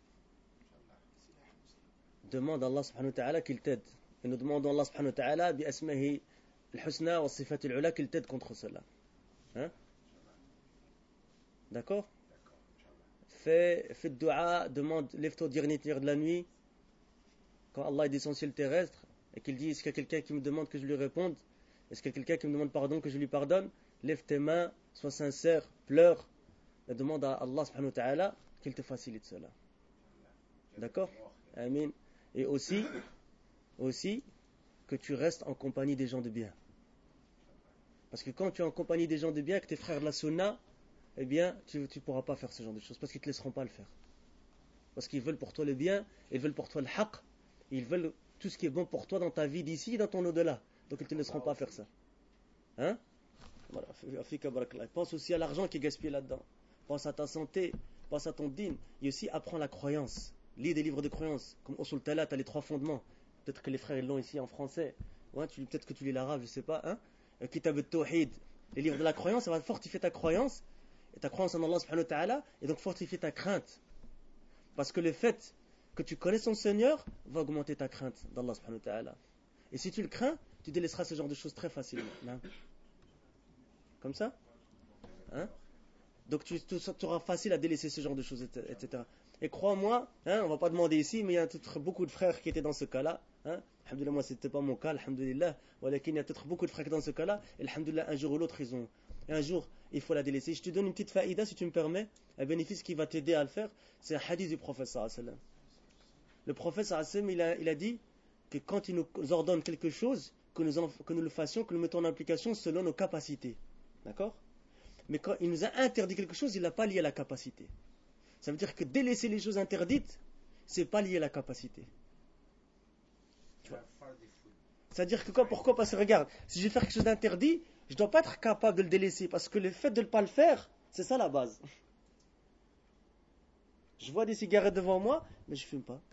Demande à Allah subhanahu wa ta'ala qu'il t'aide. Et nous demandons à Allah subhanahu wa ta'ala bi asmahi al-husna wa sifat al-ula qu'il t'aide contre cela. Hein? D'accord? Fais dua, demande, lève-toi dernier tiers de la nuit. Quand Allah est descendu sur le ciel terrestre et qu'il dit, est-ce qu'il y a quelqu'un qui me demande que je lui réponde? Est-ce qu'il y a quelqu'un qui me demande pardon que je lui pardonne? Lève tes mains, sois sincère, pleure et demande à Allah subhanahu wa ta'ala qu'il te facilite cela. D'accord? Amin. Et aussi que tu restes en compagnie des gens de bien. Parce que quand tu es en compagnie des gens de bien, avec tes frères de la sunna, eh bien, tu ne pourras pas faire ce genre de choses, parce qu'ils ne te laisseront pas le faire. Parce qu'ils veulent pour toi le bien, ils veulent pour toi le haqq, ils veulent tout ce qui est bon pour toi dans ta vie d'ici et dans ton au-delà. Donc ils ne te laisseront pas faire ça. Hein? Voilà. Pense aussi à l'argent qui est gaspillé là-dedans. Pense à ta santé, pense à ton dîn. Et aussi apprends la croyance. Lis des livres de croyance, comme Usul Talat, tu as les 3 fondements. Peut-être que les frères ils l'ont ici en français. Ouais, peut-être que tu lis l'arabe, je sais pas. Hein? Kitab al-Tawhid, les livres de la croyance, ça va fortifier ta croyance. Et ta croyance en Allah subhanahu wa ta'ala. Et donc fortifier ta crainte. Parce que le fait que tu connais ton Seigneur va augmenter ta crainte d'Allah subhanahu wa ta'ala. Et si tu le crains, tu délaisseras ce genre de choses très facilement. Hein? Comme ça? Hein? Donc tu auras facile à délaisser ce genre de choses, etc. Et crois-moi, hein, on ne va pas demander ici, mais il y a peut-être beaucoup de frères qui étaient dans ce cas-là. Hein. Alhamdulillah, moi, ce n'était pas mon cas, alhamdulillah. Il y a peut-être beaucoup de frères qui étaient dans ce cas-là. Et alhamdulillah, un jour ou l'autre, et un jour, il faut la délaisser. Je te donne une petite faïda, si tu me permets, un bénéfice qui va t'aider à le faire. C'est un hadith du prophète sallallahu alayhi wa sallam. Le prophète sallallahu alayhi wa sallam, il a dit que quand il nous ordonne quelque chose, que nous le fassions, que nous mettons en application selon nos capacités. D'accord? Mais quand il nous a interdit quelque chose, il ne l'a pas lié à la capacité. Ça veut dire que délaisser les choses interdites, c'est pas lié à la capacité. C'est-à-dire que pourquoi? Parce que regarde, si je vais faire quelque chose d'interdit, je ne dois pas être capable de le délaisser. Parce que le fait de ne pas le faire, c'est ça la base. Je vois des cigarettes devant moi, mais je ne fume pas.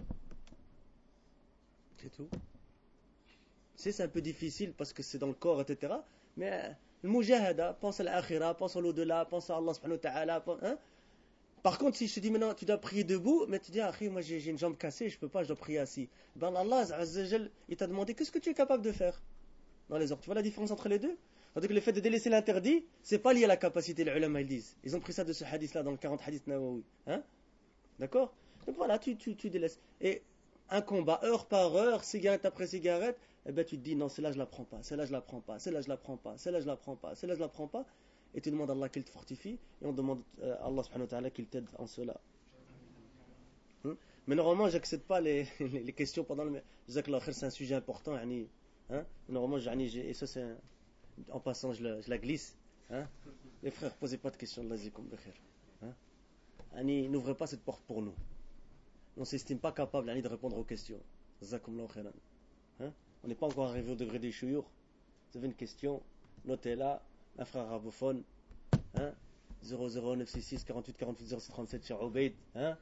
C'est tout. C'est un peu difficile parce que c'est dans le corps, etc. Mais le mujahada, pense à l'akhira, pense à l'au-delà, pense à Allah subhanahu wa ta'ala. Hein? Par contre, si je te dis maintenant, tu dois prier debout, mais tu dis, moi j'ai une jambe cassée, je ne peux pas, je dois prier assis. Ben Allah Azza wa Jal, il t'a demandé, qu'est-ce que tu es capable de faire dans les ordres? Tu vois la différence entre les deux? Donc le fait de délaisser l'interdit, c'est pas lié à la capacité, les ulama ils disent. Ils ont pris ça de ce hadith-là, dans le 40 hadith Nawawi. Hein? D'accord? Donc voilà, tu délaisses. Et un combat, heure par heure, cigarette après cigarette, eh ben tu te dis, non, celle-là je la prends pas, celle-là je la prends pas, celle-là je la prends pas, celle-là je la prends pas, celle-là je la prends pas. Et tu demandes à Allah qu'il te fortifie, et on demande à Allah subhanahu wa ta'ala qu'il t'aide en cela. Mais normalement, j'accepte pas les questions pendant le... Jazakallah khair, c'est un sujet important. Hein? Normalement, et ça c'est en passant, je la glisse. Hein? Les frères, posez pas de questions. Hein? N'ouvrez pas cette porte pour nous. On ne s'estime pas capable de répondre aux questions. Hein? On n'est pas encore arrivé au degré des chouyours. Vous avez une question, notez-la. Un frère arabophone. Hein? 00966 48 48 0737 chez Obeid. Hein?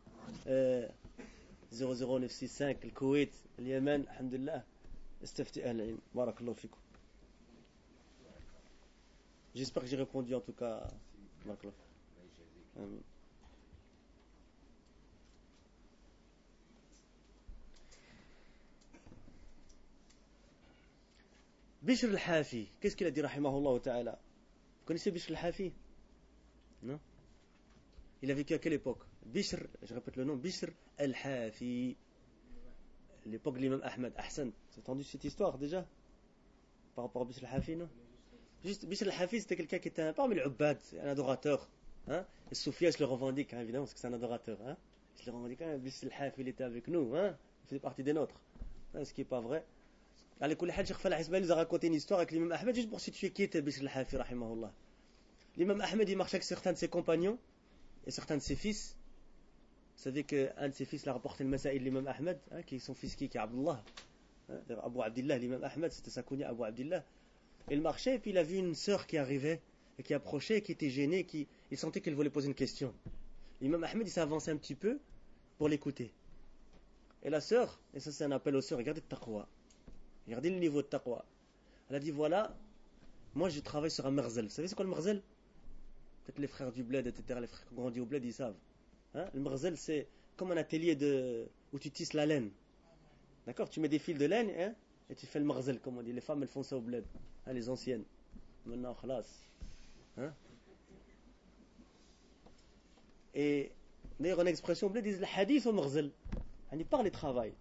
00965 le Koweït, le Yémen, alhamdulillah. استفتي أهل العلم بارك الله فيكم. J'espère que j'ai répondu en tout cas. بارك الله. آمين. Bishr al-Hafi, qu'est-ce qu'il a dit rahimahullah ta'ala? Vous connaissez Bishr al-Hafi? Non? Il a vécu à quelle époque? Bishr, je répète le nom, Bishr al-Hafi. L'époque de l'imam Ahmed. Ahsan, vous avez entendu cette histoire déjà? Par rapport à Bishr al-Hafi, non? Juste, Bishr al-Hafi, c'était quelqu'un qui était parmi les Ubbad, un adorateur. Hein? Les soufis, je le revendique, hein, évidemment, parce que c'est un adorateur. Hein? Je le revendique, hein? Bishr al-Hafi, il était avec nous, hein? Il faisait partie des nôtres. Hein? Ce qui n'est pas vrai. Allez, Cheikh Falah Ismail nous a raconté une histoire avec l'imam Ahmed, juste pour situer qui était Bishr al-Hafi, rahimahullah. L'imam Ahmed, il marchait avec certains de ses compagnons et certains de ses fils. Vous savez qu'un de ses fils l'a rapporté le Masaïl de l'imam Ahmed, hein, qui est son fils qui est Abdullah. Hein, Abu Abdillah, l'imam Ahmed, c'était sa kunya, Abu Abdillah. Il marchait et puis il a vu une sœur qui arrivait et qui approchait, et qui était gênée, il sentait qu'elle voulait poser une question. L'imam Ahmed, il s'est avancé un petit peu pour l'écouter. Et la sœur, et ça c'est un appel aux sœurs, regardez le taqwa. Regardez le niveau de taqwa. Elle a dit voilà, moi je travaille sur un merzel. Vous savez c'est quoi le merzel? Peut-être les frères du bled, etc., les frères qui ont grandi au bled, ils savent. Hein? Le merzel, c'est comme un atelier où tu tisses la laine. D'accord? Tu mets des fils de laine, hein? Et tu fais le merzel, comme on dit. Les femmes, elles font ça au bled. Hein, les anciennes. Maintenant, khalas. Hein? Et d'ailleurs, une expression au bled, ils disent le hadith au merzel. Elle parle et travaille.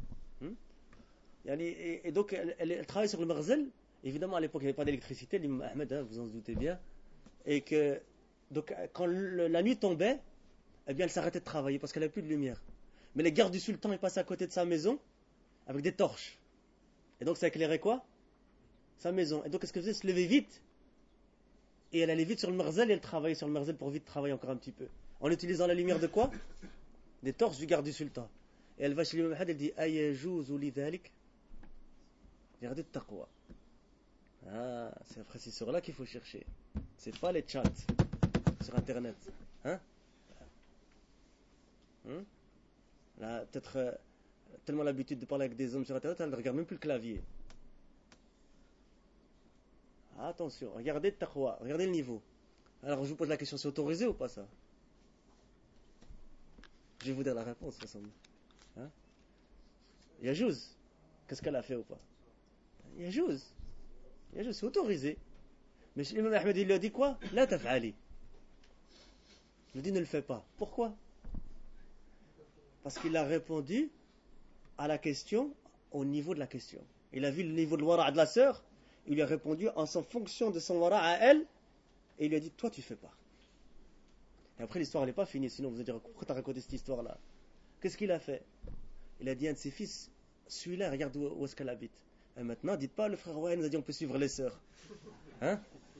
Et donc, elle travaille sur le merzel. Évidemment, à l'époque, il n'y avait pas d'électricité. L'imam Ahmed, hein, vous en doutez bien. Et que, donc, quand la nuit tombait, eh bien, elle s'arrêtait de travailler parce qu'elle n'avait plus de lumière. Mais les gardes du sultan, ils passaient à côté de sa maison avec des torches. Et donc, ça éclairait quoi? Sa maison. Et donc, qu'est-ce qu'elle faisait? Se lever vite. Et elle allait vite sur le merzel et elle travaillait sur le merzel pour vite travailler encore un petit peu. En utilisant la lumière de quoi? Des torches du garde du sultan. Et elle va chez l'imam Ahmed, elle dit Ayajouz ou lidhalik. Regardez le taqwa. Ah, c'est après c'est sur là qu'il faut chercher. C'est pas les chats sur internet. Hein? Là, peut-être tellement l'habitude de parler avec des hommes sur internet, elle ne regarde même plus le clavier. Attention, regardez le taqwa, regardez le niveau. Alors je vous pose la question, c'est autorisé ou pas ça? Je vais vous dire la réponse, de toute façon. Hein? Yajouz, qu'est-ce qu'elle a fait ou pas? Yajouz, c'est autorisé. Mais l'imam Ahmed, il lui a dit quoi? La taf'ali. Il lui dit ne le fais pas. Pourquoi? Parce qu'il a répondu à la question au niveau de la question. Il a vu le niveau de wara' de la sœur, il lui a répondu en fonction de son wara' à elle, et il lui a dit toi tu fais pas. Et après l'histoire n'est pas finie, sinon vous allez dire pourquoi tu as raconté cette histoire-là? Qu'est-ce qu'il a fait? Il a dit à un de ses fils, celui-là regarde où est-ce qu'elle habite. Et maintenant dites pas le frère Ouaï nous a dit on peut suivre les sœurs. Hein?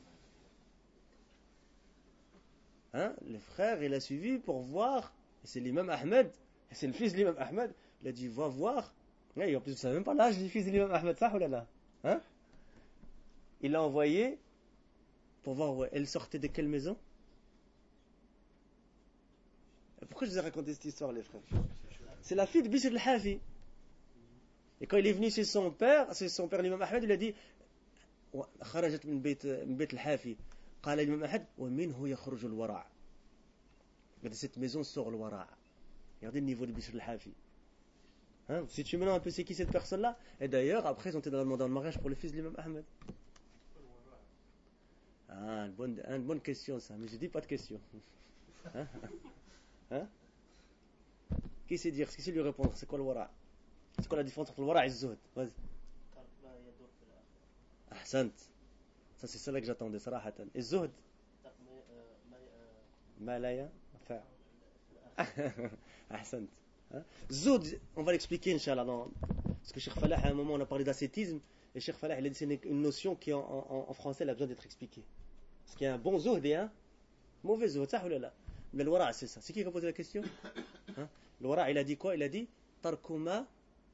Le frère il a suivi pour voir, et c'est l'imam Ahmed, et c'est le fils de l'imam Ahmed, il a dit va voir. Et en plus vous savez même pas l'âge du fils de l'imam Ahmed, ça ou là là? Hein? Il l'a envoyé pour voir où elle sortait de quelle maison. Et pourquoi je vous ai raconté cette histoire les frères? C'est la fille de Bishr al-Hafi. Et quand il est venu chez son père l'imam Ahmed, il a dit خرجت من بيت الحافي قال الإمام أحمد ومنه يخرج الورع. De cette maison sort le wara'. Regardez le niveau de Bishr al-Hafi. Hein, si tu me demandes un peu c'est qui cette personne-là, et d'ailleurs après ils ont été demandé en mariage pour le fils de l'imam Ahmed. Ah, une bonne question ça, mais je dis pas de question. Hein? Qui sait dire, qui sait lui répondre, c'est quoi le wara'? C'est quoi la différence entre le wara' et le zuhd? Vas-y. Ahsant. Ça c'est cela que j'attendais, sarahatan. Et zuhd? Malaya? Ahsant. Zuhd, on va l'expliquer Inch'Allah Parce que Cheikh Falah, à un moment, on a parlé d'ascétisme, et Cheikh Falah, il a dit que c'est une notion qui, en français, elle a besoin d'être expliquée. Parce qu'il y a un bon zuhd et un mauvais zuhd, ça ou là. Mais le wara', c'est ça. C'est qui a posé la question? Hein? Le wara', il a dit quoi? Il a dit Tarkuma,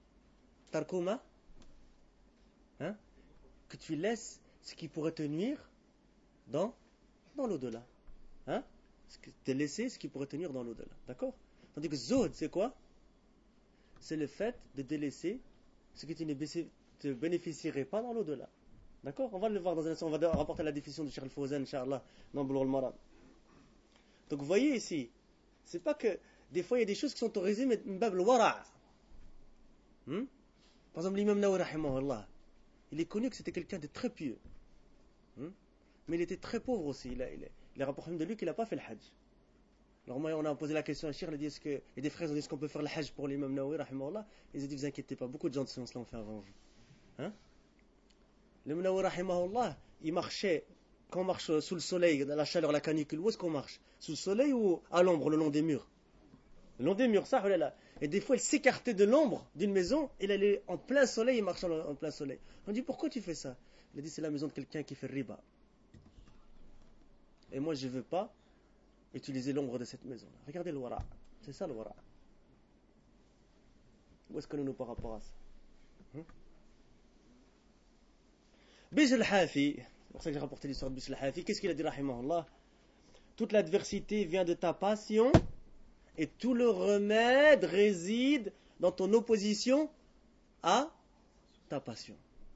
hein? Que tu laisses ce qui pourrait te nuire dans l'au-delà. Hein? De laisser ce qui pourrait te nuire dans l'au-delà. D'accord? Tandis que zuhd, c'est quoi? C'est le fait de délaisser ce qui ne te bénéficierait pas dans l'au-delà. D'accord? On va le voir dans un instant. On va rapporter la définition de Cheikh Al-Fawzan, Inch'Allah, dans Bulugh al-Maram. Donc vous voyez ici, c'est pas que des fois il y a des choses qui sont autorisées, mais mbab al-wara'. Par exemple, l'imam Nawawi, rahimahullah, il est connu que c'était quelqu'un de très pieux. Mais il était très pauvre aussi. Il a rapporté de lui qu'il n'a pas fait le hajj. Alors moi, on a posé la question à Cheikh, il a dit, il y a des frères ont dit, est-ce qu'on peut faire le hajj pour l'imam Nawawi, rahimahullah? Ils ont dit, vous inquiétez pas, beaucoup de gens de science l'ont fait avant vous. L'imam Nawawi, rahimahullah, il marchait, quand on marche sous le soleil, dans la chaleur, la canicule, où est-ce qu'on marche? Sous le soleil ou à l'ombre, le long des murs? Le long des murs, ça, oh là là. Et des fois, il s'écartait de l'ombre d'une maison, il allait en plein soleil, il marchait en plein soleil. On dit, pourquoi tu fais ça? Il a dit, c'est la maison de quelqu'un qui fait riba. Et moi, je ne veux pas utiliser l'ombre de cette maison-là. Regardez le wara'. C'est ça le wara'. Où est-ce que nous par rapport à ça? Bishr al-Hafi, c'est pour ça que j'ai rapporté l'histoire de Bishr al-Hafi. Qu'est-ce qu'il a dit, rahimahullah? Toute l'adversité vient de ta passion et tout le remède réside dans ton opposition à ta passion.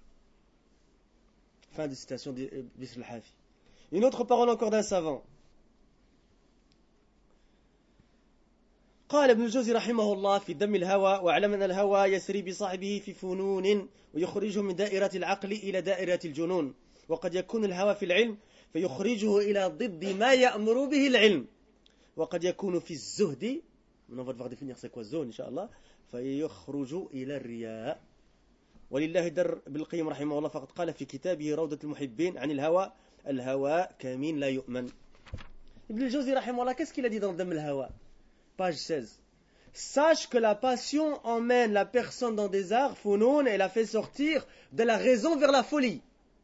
Fin de citation de Bishr al-Hafi. Une autre parole encore d'un savant. قال ابن الجوزي رحمه الله في دم الهوى واعلم أن الهوى يسري بصاحبه في فنون ويخرجه من دائرة العقل إلى دائرة الجنون وقد يكون الهوى في العلم فيخرجه إلى ضد ما يأمر به العلم وقد يكون في الزهد on va devoir définir c'est quoi zone إن شاء الله فيخرج إلى الرياء ولله در بالقيم رحمه الله فقد قال في كتابه روضة المحبين عن الهوى كمين لا يؤمن. Ibn al-Jawzi rahimahullah, qu'est-ce qu'il a dit dans Dam al-Hawa? Page 16. Sache que la passion emmène la personne dans des arts, founoun, et la fait sortir de la raison vers la folie.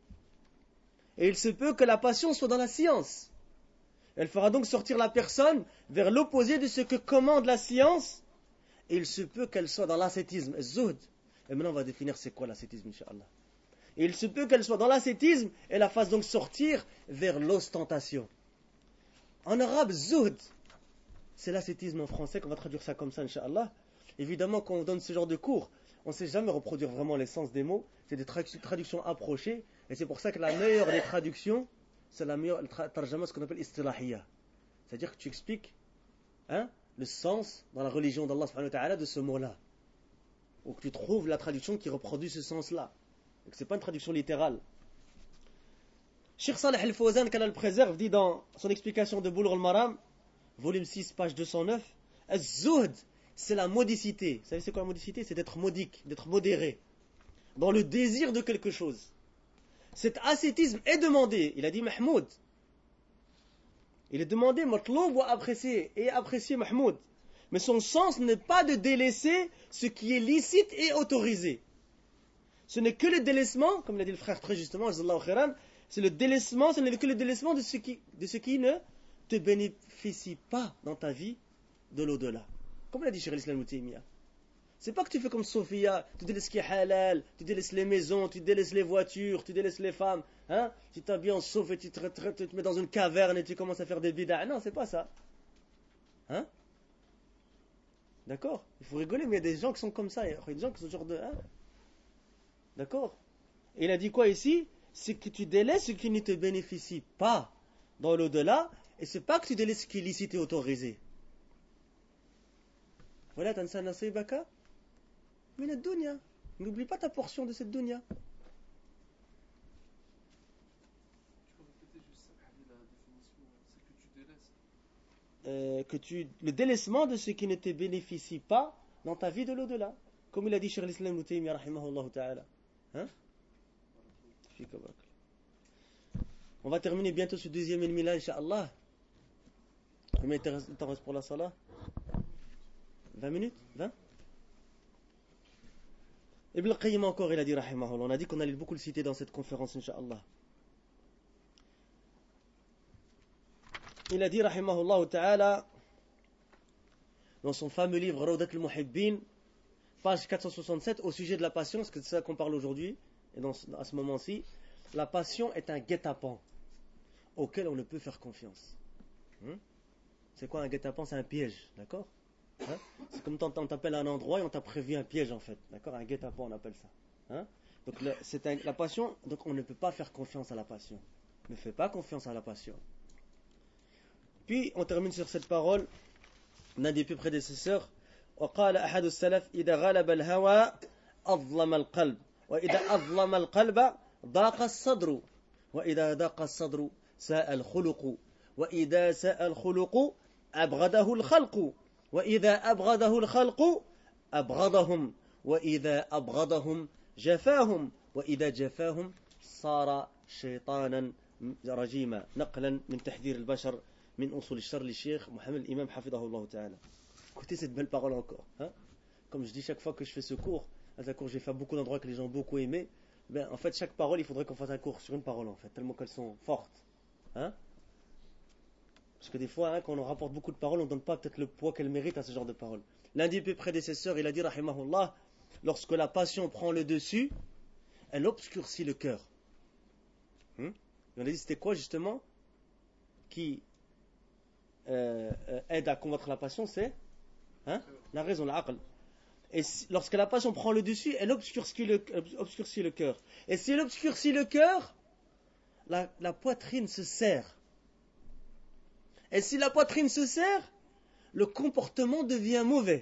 Et il se peut que la passion soit dans la science. Elle fera donc sortir la personne vers l'opposé de ce que commande la science. Et il se peut qu'elle soit dans l'ascétisme, zuhd. Et maintenant on va définir c'est quoi l'ascétisme, Inch'Allah. Et il se peut qu'elle soit dans l'ascétisme et la fasse donc sortir vers l'ostentation. En arabe, zuhd, c'est l'ascétisme en français, qu'on va traduire ça comme ça, Inch'Allah. Évidemment, quand on donne ce genre de cours, on ne sait jamais reproduire vraiment l'essence des mots. C'est des traductions approchées. Et c'est pour ça que la meilleure des traductions, c'est la meilleure tarjama, ce qu'on appelle istilahiyya. C'est-à-dire que tu expliques le sens dans la religion d'Allah subhanahu wa ta'ala de ce mot-là. Ou que tu trouves la traduction qui reproduit ce sens-là. Donc ce n'est pas une traduction littérale. Cheikh Salih al-Fawzan, qu'Allah le préserve, dit dans son explication de Bulugh al-Maram, volume 6, page 209, Az-Zuhd, c'est la modicité. Vous savez c'est quoi la modicité? C'est d'être modique, d'être modéré, dans le désir de quelque chose. Cet ascétisme est demandé, il a dit Mahmoud. Il est demandé, matloub ou apprécié, et apprécié Mahmoud. Mais son sens n'est pas de délaisser ce qui est licite et autorisé. Ce n'est que le délaissement, comme l'a dit le frère très justement, c'est le délaissement, ce n'est que le délaissement de ce qui ne te bénéficie pas dans ta vie de l'au-delà. Comme l'a dit Cheikh al-Islam Ibn c'est pas que tu fais comme Sophia, tu délaisses ce qui est halal, tu délaisses les maisons, tu délaisses les voitures, tu délaisses les femmes, tu t'habilles en sauf et tu te mets dans une caverne et tu commences à faire des bid'a. Non, c'est pas ça. D'accord? Il faut rigoler, mais il y a des gens qui sont comme ça, il y a des gens qui sont ce genre de... D'accord? Et il a dit quoi ici? C'est que tu délaisses ce qui ne te bénéficie pas dans l'au-delà, et c'est pas que tu délaisses ce qui est licite et autorisé. Voilà, tansa nasibaka min ad-dunya. N'oublie pas ta portion de cette dunya. Tu peux répéter juste ça, la définition, c'est que tu délaisses. Le délaissement de ce qui ne te bénéficie pas dans ta vie de l'au-delà. Comme il a dit Cheikh al-Islam Ibn Taymiyyah rahimahullah ta'ala. On va terminer bientôt ce deuxième ilmi-là, Inch'Allah. Combien de temps reste pour la salat? 20 minutes? 20? Ibn al-Qayyim encore, il a dit rahimahullah. On a dit qu'on allait beaucoup le citer dans cette conférence, incha'Allah. Il a dit rahimahullah ta'ala, dans son fameux livre Rawdat al-Muhibbin, page 467, au sujet de la passion, parce que c'est ça qu'on parle aujourd'hui, et à ce moment-ci, la passion est un guet-apens auquel on ne peut faire confiance. C'est quoi un guet-apens? C'est un piège, d'accord? C'est comme quand on t'appelle à un endroit et on t'a prévu un piège en fait, d'accord? Un guet-apens on appelle ça. Donc la passion, donc on ne peut pas faire confiance à la passion. Ne fais pas confiance à la passion. Puis on termine sur cette parole d'un des plus prédécesseurs. وقال أحد السلف إذا غلب الهوى أظلم القلب وإذا أظلم القلب ضاق الصدر وإذا ضاق الصدر ساء الخلق وإذا ساء الخلق أبغضه الخلق وإذا أبغضه الخلق أبغضهم وإذا أبغضهم جفاهم وإذا جفاهم صار شيطانا رجيما نقلا من تحذير البشر من أصول الشر للشيخ محمد الإمام حفظه الله تعالى. Écoutez cette belle parole encore. Comme je dis chaque fois que je fais ce cours, j'ai fait beaucoup d'endroits que les gens ont beaucoup aimé. En fait, chaque parole, il faudrait qu'on fasse un cours sur une parole, en fait, tellement qu'elles sont fortes. Parce que des fois, quand on rapporte beaucoup de paroles, on ne donne pas peut-être le poids qu'elles méritent à ce genre de paroles. L'un des prédécesseurs, il a dit, rahimahullah, lorsque la passion prend le dessus, elle obscurcit le cœur. Et on a dit, c'était quoi justement qui aide à combattre la passion? C'est la raison, l'aql. Et lorsque la passion prend le dessus, elle obscurcit le cœur. Et si elle obscurcit le cœur, la poitrine se serre. Et si la poitrine se serre, le comportement devient mauvais.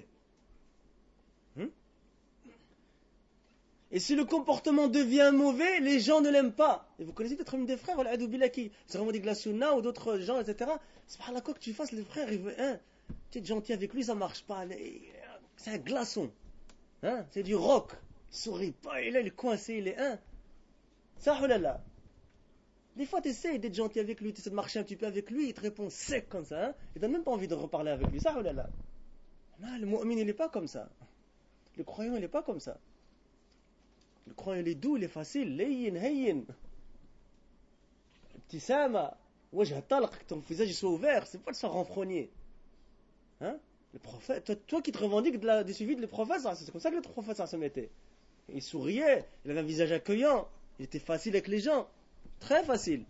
Et si le comportement devient mauvais, les gens ne l'aiment pas. Et vous connaissez peut-être une des frères, qui c'est vraiment dit de la sunna ou d'autres gens, etc. C'est par là quoi que tu fasses, le frère, il veut, tu es gentil avec lui, ça marche pas. C'est un glaçon. C'est du roc. Il sourit pas, il est coincé, il est ça, là. Des fois, tu essaies d'être gentil avec lui, tu essaies de marcher un petit peu avec lui, il te répond sec comme ça. Il n'a même pas envie de reparler avec lui. Ça, là. Non, le mu'min, il n'est pas comme ça. Le croyant, il n'est pas comme ça. Le croyant, il est doux, il est facile. Layyin, hayyin. Ibtisama. Wajha talq, que ton visage soit ouvert. C'est pas de se renfrogner. Le prophète, toi qui te revendiques du suivi de le prophète, c'est comme ça que le prophète se mettait. Il souriait, il avait un visage accueillant, il était facile avec les gens. Très facile.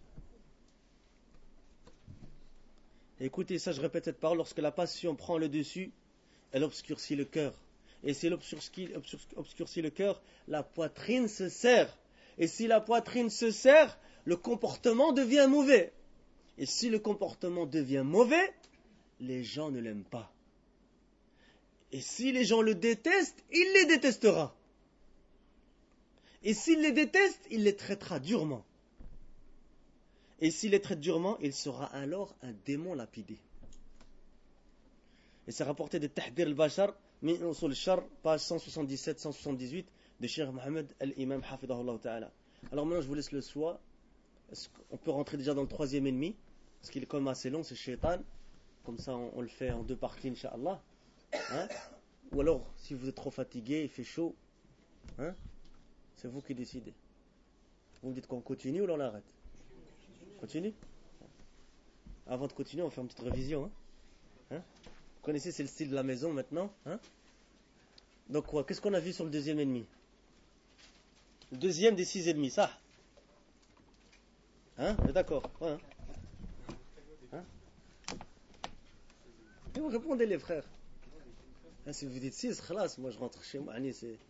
Et écoutez, ça je répète cette parole, lorsque la passion prend le dessus, elle obscurcit le cœur. Et si elle obscurcit le cœur, la poitrine se serre. Et si la poitrine se serre, le comportement devient mauvais. Et si le comportement devient mauvais, les gens ne l'aiment pas. Et si les gens le détestent, il les détestera. Et s'il les déteste, il les traitera durement. Et s'il les traite durement, il sera alors un démon lapidé. Et c'est rapporté de Tahdir al-Bashar, min usul al-Shar, page 177-178, de Cheikh Mohammed al-Imam Hafidahullah Ta'ala. Alors maintenant, je vous laisse le choix. On peut rentrer déjà dans le troisième ennemi, parce qu'il est quand même assez long, c'est Shaitan. Comme ça, on le fait en deux parties, Inch'Allah. Ou alors, si vous êtes trop fatigué, il fait chaud, c'est vous qui décidez. Vous me dites qu'on continue ou l'on arrête? Continue. Avant de continuer, on fait une petite révision. Vous connaissez, c'est le style de la maison maintenant. Donc quoi? Qu'est-ce qu'on a vu sur le deuxième ennemi? Le deuxième des 6 ennemis, ça. D'accord. Et vous répondez les frères. Si vous dites 6, khalas, moi je rentre chez moi. C'est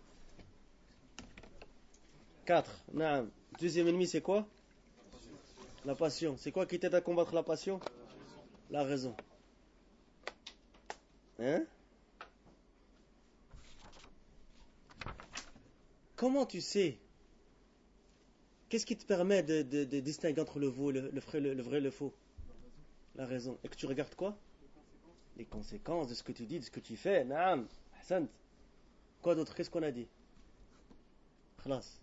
4. Deuxième ennemi, c'est quoi? La passion. C'est quoi qui t'aide à combattre la passion? La raison. Comment tu sais? Qu'est-ce qui te permet de distinguer entre le vrai et le faux? La raison. Et que tu regardes quoi? Les conséquences de ce que tu dis, de ce que tu fais. Naam. Ahsant. Quoi d'autre? Qu'est-ce qu'on a dit? Khalas.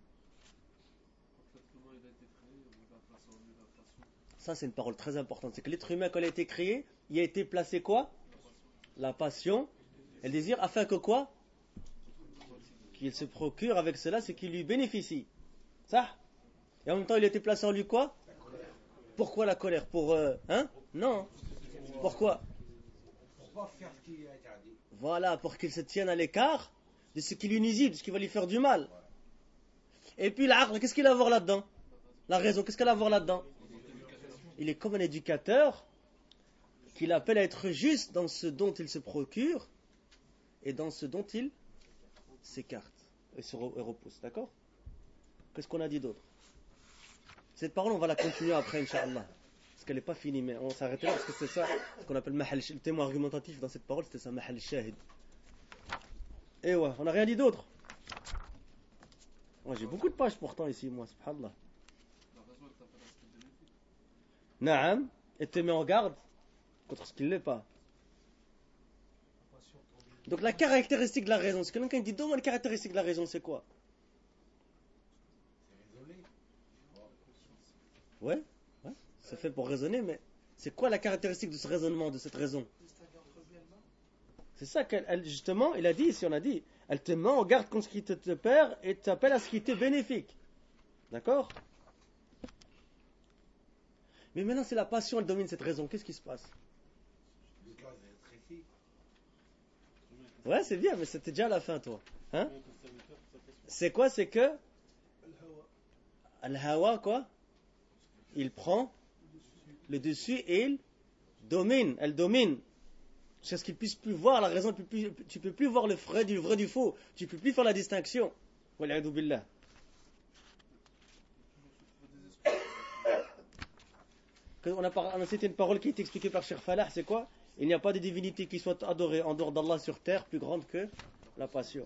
Ça, c'est une parole très importante. C'est que l'être humain, quand il a été créé, il a été placé quoi? La passion et le désir, afin que quoi? qu'il se procure avec cela, c'est qu'il lui bénéficie. Ça? Et en même temps, il était placé en lui quoi? Pourquoi la colère? Pour... hein? Non. Pourquoi? Pour pas faire ce qui est interdit. Voilà, pour qu'il se tienne à l'écart de ce qui lui nuisible, de ce qui va lui faire du mal. Et puis l'aql, qu'est-ce qu'il a à voir là-dedans? La raison, qu'est-ce qu'elle a à voir là-dedans? Il est comme un éducateur qui l'appelle à être juste dans ce dont il se procure et dans ce dont il s'écarte et se repousse. D'accord? Qu'est-ce qu'on a dit d'autre? Cette parole, on va la continuer après, Inch'Allah. Parce qu'elle n'est pas finie, mais on s'arrête là parce que c'est ça ce qu'on appelle le témoin argumentatif dans cette parole, c'était ça, mahal shahid. Et ouais, on n'a rien dit d'autre. J'ai beaucoup de pages pourtant ici, moi, subhanallah. Naam, et te met en garde contre ce qui ne l'est pas. Donc la caractéristique de la raison, c'est que quelqu'un dit donne-moi la caractéristique de la raison, c'est quoi? C'est raisonné. Ouais, c'est fait pour raisonner, mais c'est quoi la caractéristique de ce raisonnement, de cette raison? C'est ça qu'elle, justement, il a dit, ici on a dit, elle te met en garde contre ce qui te perd et t'appelle à ce qui t'est bénéfique. D'accord? Mais maintenant, c'est la passion, elle domine cette raison. Qu'est-ce qui se passe? Le gaz est rétréci. Ouais, c'est bien, mais c'était déjà à la fin, toi. Hein? C'est quoi? C'est que Al-Hawa, quoi? Il prend le dessus et il domine. Elle domine. Jusqu'à ce qu'il puisse plus voir la raison. Tu peux plus voir le vrai du faux. Tu peux plus faire la distinction. Wal'iyadu billah. On a cité une parole qui est expliquée par Cheikh Falah, c'est quoi? Il n'y a pas de divinité qui soit adorée en dehors d'Allah sur terre plus grande que la passion.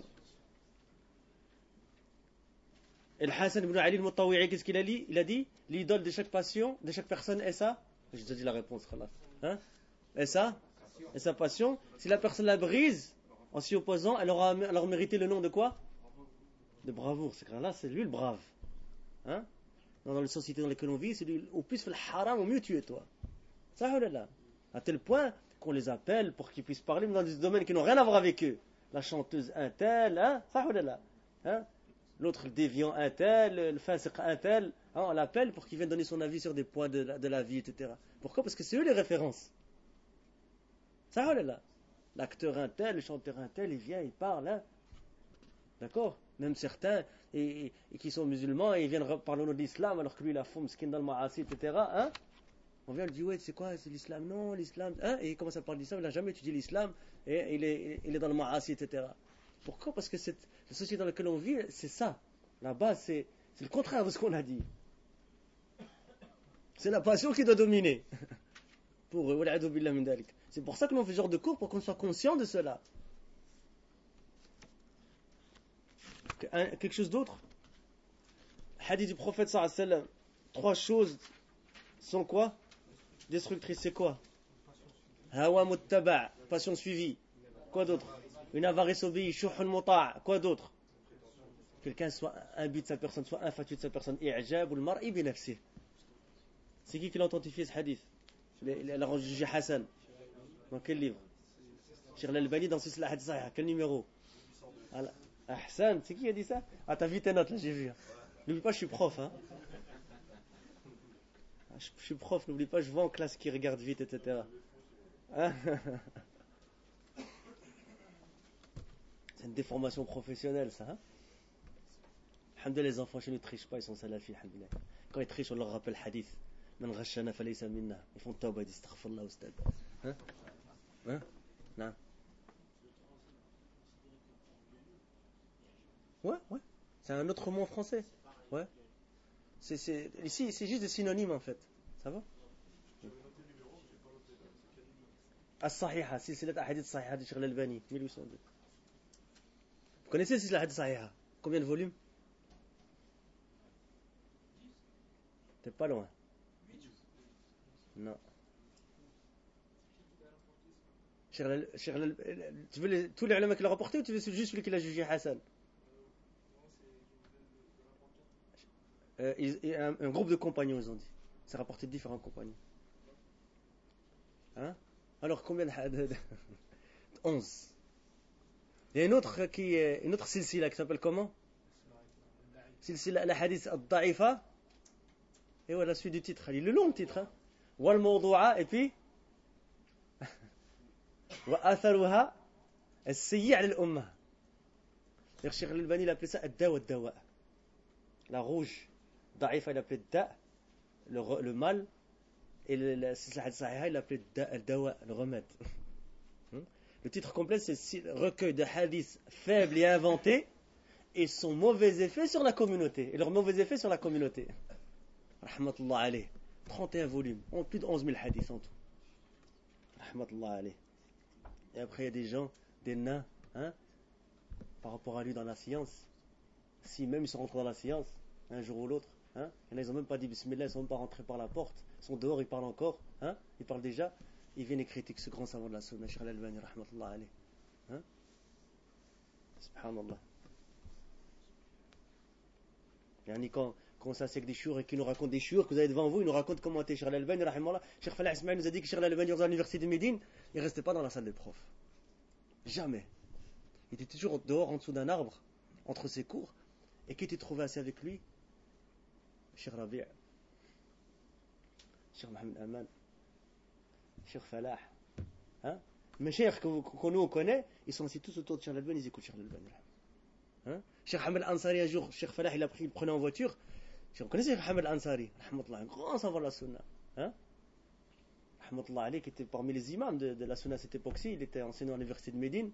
Et le Hassan ibn Ali al-Mutawi'i, qu'est-ce qu'il a dit? Il a dit, l'idole de chaque passion, de chaque personne est ça? J'ai déjà dit la réponse, hein? Et ça? Et sa passion? Si la personne la brise, en s'y opposant, elle aura mérité le nom de quoi? De bravoure. C'est là, c'est lui le brave. Hein? Dans les sociétés dans lesquelles on vit, c'est lui, au plus fait le haram, au mieux tu es toi. Ça, là. À tel point qu'on les appelle pour qu'ils puissent parler dans des domaines qui n'ont rien à voir avec eux. La chanteuse un tel, hein? Ça, là. Hein? L'autre le déviant un tel, le fasiq un tel. Hein? On l'appelle pour qu'il vienne donner son avis sur des points de la vie, etc. Pourquoi? Parce que c'est eux les références. Ça, là. L'acteur un tel, le chanteur un tel, il vient, il parle, hein? D'accord? Même certains et qui sont musulmans et ils viennent parler au nom de l'islam alors que lui il a fumé skin dans le ma'asi, etc. Hein? On vient lui dire, ouais, c'est quoi? C'est l'islam? Non, l'islam. Hein? Et il commence à parler d'islam, il n'a jamais étudié l'islam et il est dans le ma'asi, etc. Pourquoi? Parce que la société dans laquelle on vit, c'est ça. Là-bas, c'est le contraire de ce qu'on a dit. C'est la passion qui doit dominer. Pour eux. C'est pour ça que l'on fait ce genre de cours, pour qu'on soit conscient de cela. Quelque chose d'autre? Hadith du prophète sallallahu alayhi wa sallam. 3 choses sont quoi? Destructrices, c'est quoi? Hawa muttaba', passion suivie. Quoi d'autre? Une avarice obéie, shuhun muta'. Quoi d'autre? Quelqu'un soit imbu de sa personne, soit infatué de sa personne. I'jab al-mar'i bi nafsihi. C'est qui l'a authentifié ce hadith? Il a rendu jugé Hassan. Dans quel livre? Cheikh Al-Albani dans Silsila Hadith Sahih. Quel numéro? Ahsan, c'est qui a dit ça? Ah, t'as vu tes notes là, j'ai vu. N'oublie pas, je suis prof. Hein. Je suis prof, n'oublie pas, je vois en classe qui regarde vite, etc. Hein? C'est une déformation professionnelle, ça. Hein? Alhamdulillah, les enfants chez nous ne trichent pas, ils sont salafis. Alhamdulillah. Quand ils trichent, on leur rappelle hadith. Man ghashana falaysa minna. Ils font tawbah, ils disent astaghfirullah, ustad. Hein? Hein? Non. Ouais. C'est un autre mot en français. Ouais. Ici, c'est juste des synonymes en fait. Ça va? As-Sahiha, silsilat ahadith Sahiha de Cheikh Al-Albani, 1802. Vous connaissez silsilat ahadith Sahiha? Combien de volumes? T'es pas loin. Non. Tu veux tous les ulama qui l'ont rapporté ou tu veux juste celui qui l'a jugé Hassan? Un groupe de compagnons, ils ont dit. C'est rapporté de différents compagnons. Hein? Alors, combien de 11. Il y a une autre silsila qui s'appelle comment? Silsila al-hadith al-da'ifa. Et voilà la suite du titre. Il est le long titre. Wal mawdu'a et puis wa atharuha as-sayyi' 'ala al-ummah. Cheikh Al-Albani il appelait ça ad-da wa ad-dawa. La rouge, da'ifa il appelait da, le mal, et la silsila al-sahiha il appelait al-dawa, le remède. Le titre complet c'est recueil de hadiths faibles et inventés et son mauvais effet sur la communauté. Et leur mauvais effet sur la communauté. Rahmatullah alayh. 31 volumes. Plus de 11 000 hadiths en tout. Rahmatullah alayh. Et après il y a des gens, des nains, par rapport à lui dans la science. Si même ils sont rentrés dans la science, un jour ou l'autre, il y en a, ils n'ont même pas dit Bismillah, ils ne sont même pas rentrés par la porte. Ils sont dehors, ils parlent encore. Ils parlent déjà. Ils viennent et critiquent ce grand savant de la sunna, Cheikh Al-Albani, rahmatullah alayh. Subhanallah. Yani quand on s'assied avec des chouurs et qu'ils nous racontent des chouurs, que vous avez devant vous, ils nous racontent comment était Cheikh Al-Albani, rahimahullah. Cheikh Falah Ismail nous a dit que Cheikh Al-Albani, dans l'université de Médine, il ne restait pas dans la salle des profs. Jamais. Il était toujours dehors, en dessous d'un arbre, entre ses cours, et qui était trouvé assis avec lui? Cheikh Rabi', Cheikh Mohamed Aman, Cheikh Falah. Les cheikhs qu'on nous connaît, ils sont assis tous autour de Cheikh Al-Albani, ils écoutent Cheikh Al-Albani. Cheikh Hamad Ansari, un jour, Cheikh Falah, il prenait en voiture. Vous connaissez Cheikh Hamad Ansari, un grand savant de la sunna. Rahmatullah alayh, qui était parmi les imams de la sunna à cette époque-ci, il était enseignant à l'université de Médine.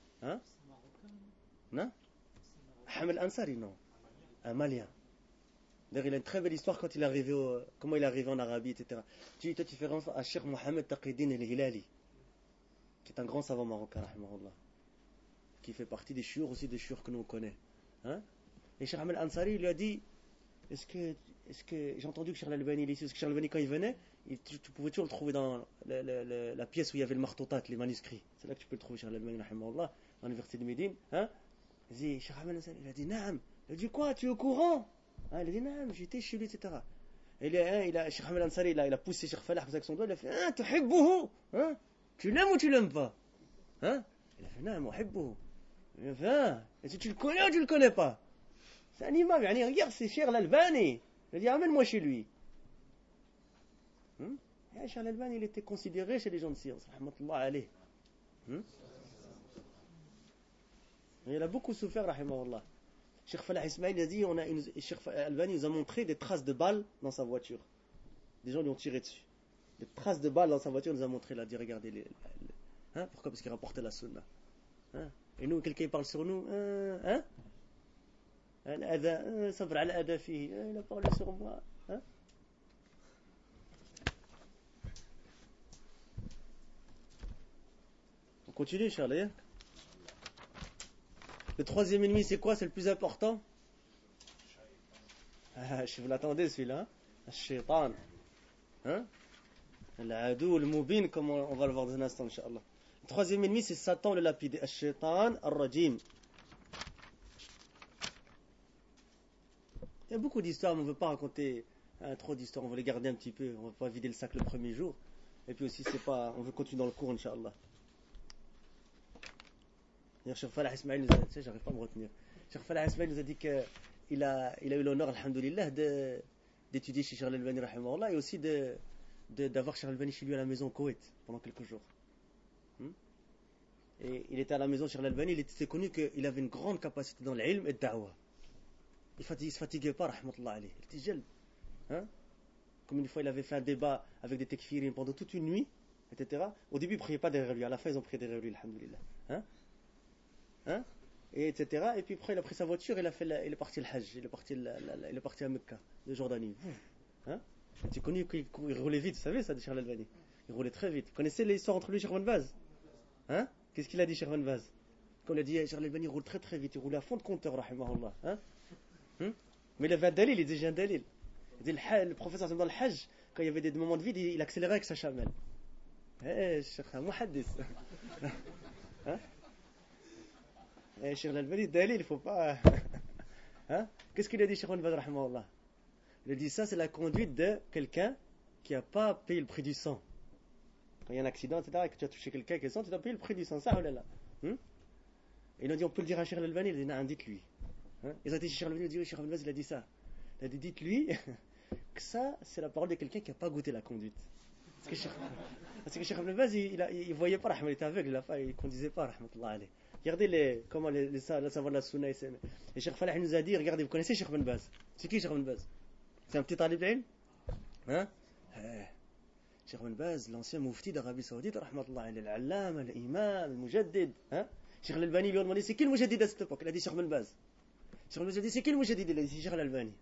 Non? Hamad Ansari, non. Un malien. D'ailleurs, il a une très belle histoire quand il est arrivé comment il est arrivé en Arabie, etc. Toi, tu fais référence à Cheikh Mohamed Taqiyuddin al-Hilali, qui est un grand savant marocain, rahimahullah, qui fait partie des chouurs aussi, des chouurs que nous on connaît. Et Cheikh Hamad Ansari lui a dit, est-ce que j'ai entendu que Cheikh Al-Albani est ici, parce que Cheikh Al-Albani quand il venait, tu pouvais toujours le trouver dans la pièce où il y avait le martotat, les manuscrits. C'est là que tu peux le trouver, Cheikh Al-Albani, rahimahullah, dans l'université de Médine. Il dit, Cheikh Hamad Ansari, il a dit, Naam. Il a dit, quoi, tu es au courant? Il a dit, Naam, j'étais chez lui, etc. Et Cheikh Hamad Ansari, il a poussé Cheikh Falah avec son doigt, il a fait, tuhibbuhu, tu l'aimes ou tu l'aimes pas? Il a fait, Naam, uhibbuhu. Il a fait, est-ce que tu le connais ou tu le connais pas? C'est un imam, regarde, c'est Cheikh Al-Albani. Il a dit, amène-moi chez lui. Et Cheikh Al-Albani, il était considéré chez les gens de science, rahmatullah alayh. Il a beaucoup souffert, rahimahullah. Cheikh Falah Ismail a dit, Cheikh Al-Albani nous a montré des traces de balles dans sa voiture. Des gens lui ont tiré dessus. Des traces de balles dans sa voiture, il nous a montré, il a dit, regardez. Pourquoi? Parce qu'il rapportait la sunna. Et nous, quelqu'un parle sur nous, صبر على الأذى فيه. Il a parlé sur moi. On continue, Charles. Le troisième ennemi, c'est quoi? C'est le plus important? Je vous l'attendez celui-là. Shaitan. L'adou, le moubin, comme on va le voir dans un instant, Inch'Allah. Le troisième ennemi, c'est Satan le lapidé. Shaitan al-rajim. Il y a beaucoup d'histoires, mais on ne veut pas raconter trop d'histoires. On veut les garder un petit peu. On ne va pas vider le sac le premier jour. Et puis aussi, on veut continuer dans le cours, Inch'Allah. Cheikh Falah Ismail nous a dit, j'arrive pas à me retenir. Cheikh Falah Ismail nous a dit qu'il a eu l'honneur, alhamdoulilah, d'étudier chez Cheikh Al-Albani, rahimahullah, et aussi d'avoir Cheikh Al-Albani chez lui à la maison au Koweït pendant quelques jours. Et il était à la maison de Cheikh Al-Albani, il était connu qu'il avait une grande capacité dans l'ilm et le da'wah. Il ne se fatiguait pas, rahmatullah alayh. Il était jeune. Comme une fois, il avait fait un débat avec des tekfirines pendant toute une nuit, etc. Au début, ils ne priaient pas derrière lui. À la fin, ils ont prié derrière lui, alhamdoulilah. Et etc. Et puis après, il a pris sa voiture, il est parti le Hajj, il est parti à Mecca, de Jordanie. Tu connais qu'il roulait vite, vous savez ça, de Cheikh Al-Albani. Il roulait très vite. Vous connaissez l'histoire entre lui et Cheikh Van Baz? Qu'est-ce qu'il a dit, Cheikh Van Baz? Quand il a dit, Cheikh Al-Albani roule très très vite, il roule à fond de compteur, rahimahullah. Mais il avait un dalil, il dit, j'ai un dalil. Il dit, le professeur dans le Hajj, quand il y avait des moments de vide, il accélérait avec sa chamelle. Cheikh, muhaddis. Cheikh Al-Albani, dalil, il ne faut pas. Qu'est-ce qu'il a dit, Cheikh Al-Albani, rahimahullah? Il a dit, ça, c'est la conduite de quelqu'un qui n'a pas payé le prix du sang. Quand il y a un accident, etc., et que tu as touché quelqu'un qui est sang, tu dois payer le prix du sang, ça, oh là là. Et ils ont dit, on peut le dire à Cheikh Al-Albani. Il a dit, non, dites-lui. Hein? Ils ont été chez Cheikh Al-Albani, ils ont dit, oui, Cheikh Al-Albani, il a dit ça. Il a dit, dites-lui que ça, c'est la parole de quelqu'un qui n'a pas goûté la conduite. Parce que Cheikh Al-Albani, il ne voyait pas, il était aveugle, il ne conduisait pas, rahmatullah alayh. Regardez comment le savoir de la sunna. Et Cheikh Falah nous a dit, regardez, vous connaissez Cheikh Ben Baz? C'est qui Cheikh Ben Baz? C'est un petit talib d'ilm? Hein? Cheikh Ben Baz, l'ancien mufti d'Arabie Saoudite, rahmatullah alayhi, l'allama, l'imam, le mujaddid. Hein? Cheikh Al-Albani lui a demandé, c'est qui le mujaddid à cette époque? Il a dit Cheikh Ben Baz. Cheikh Ben Baz a dit, c'est qui le mujaddid? Il a dit Cheikh Al-Albani.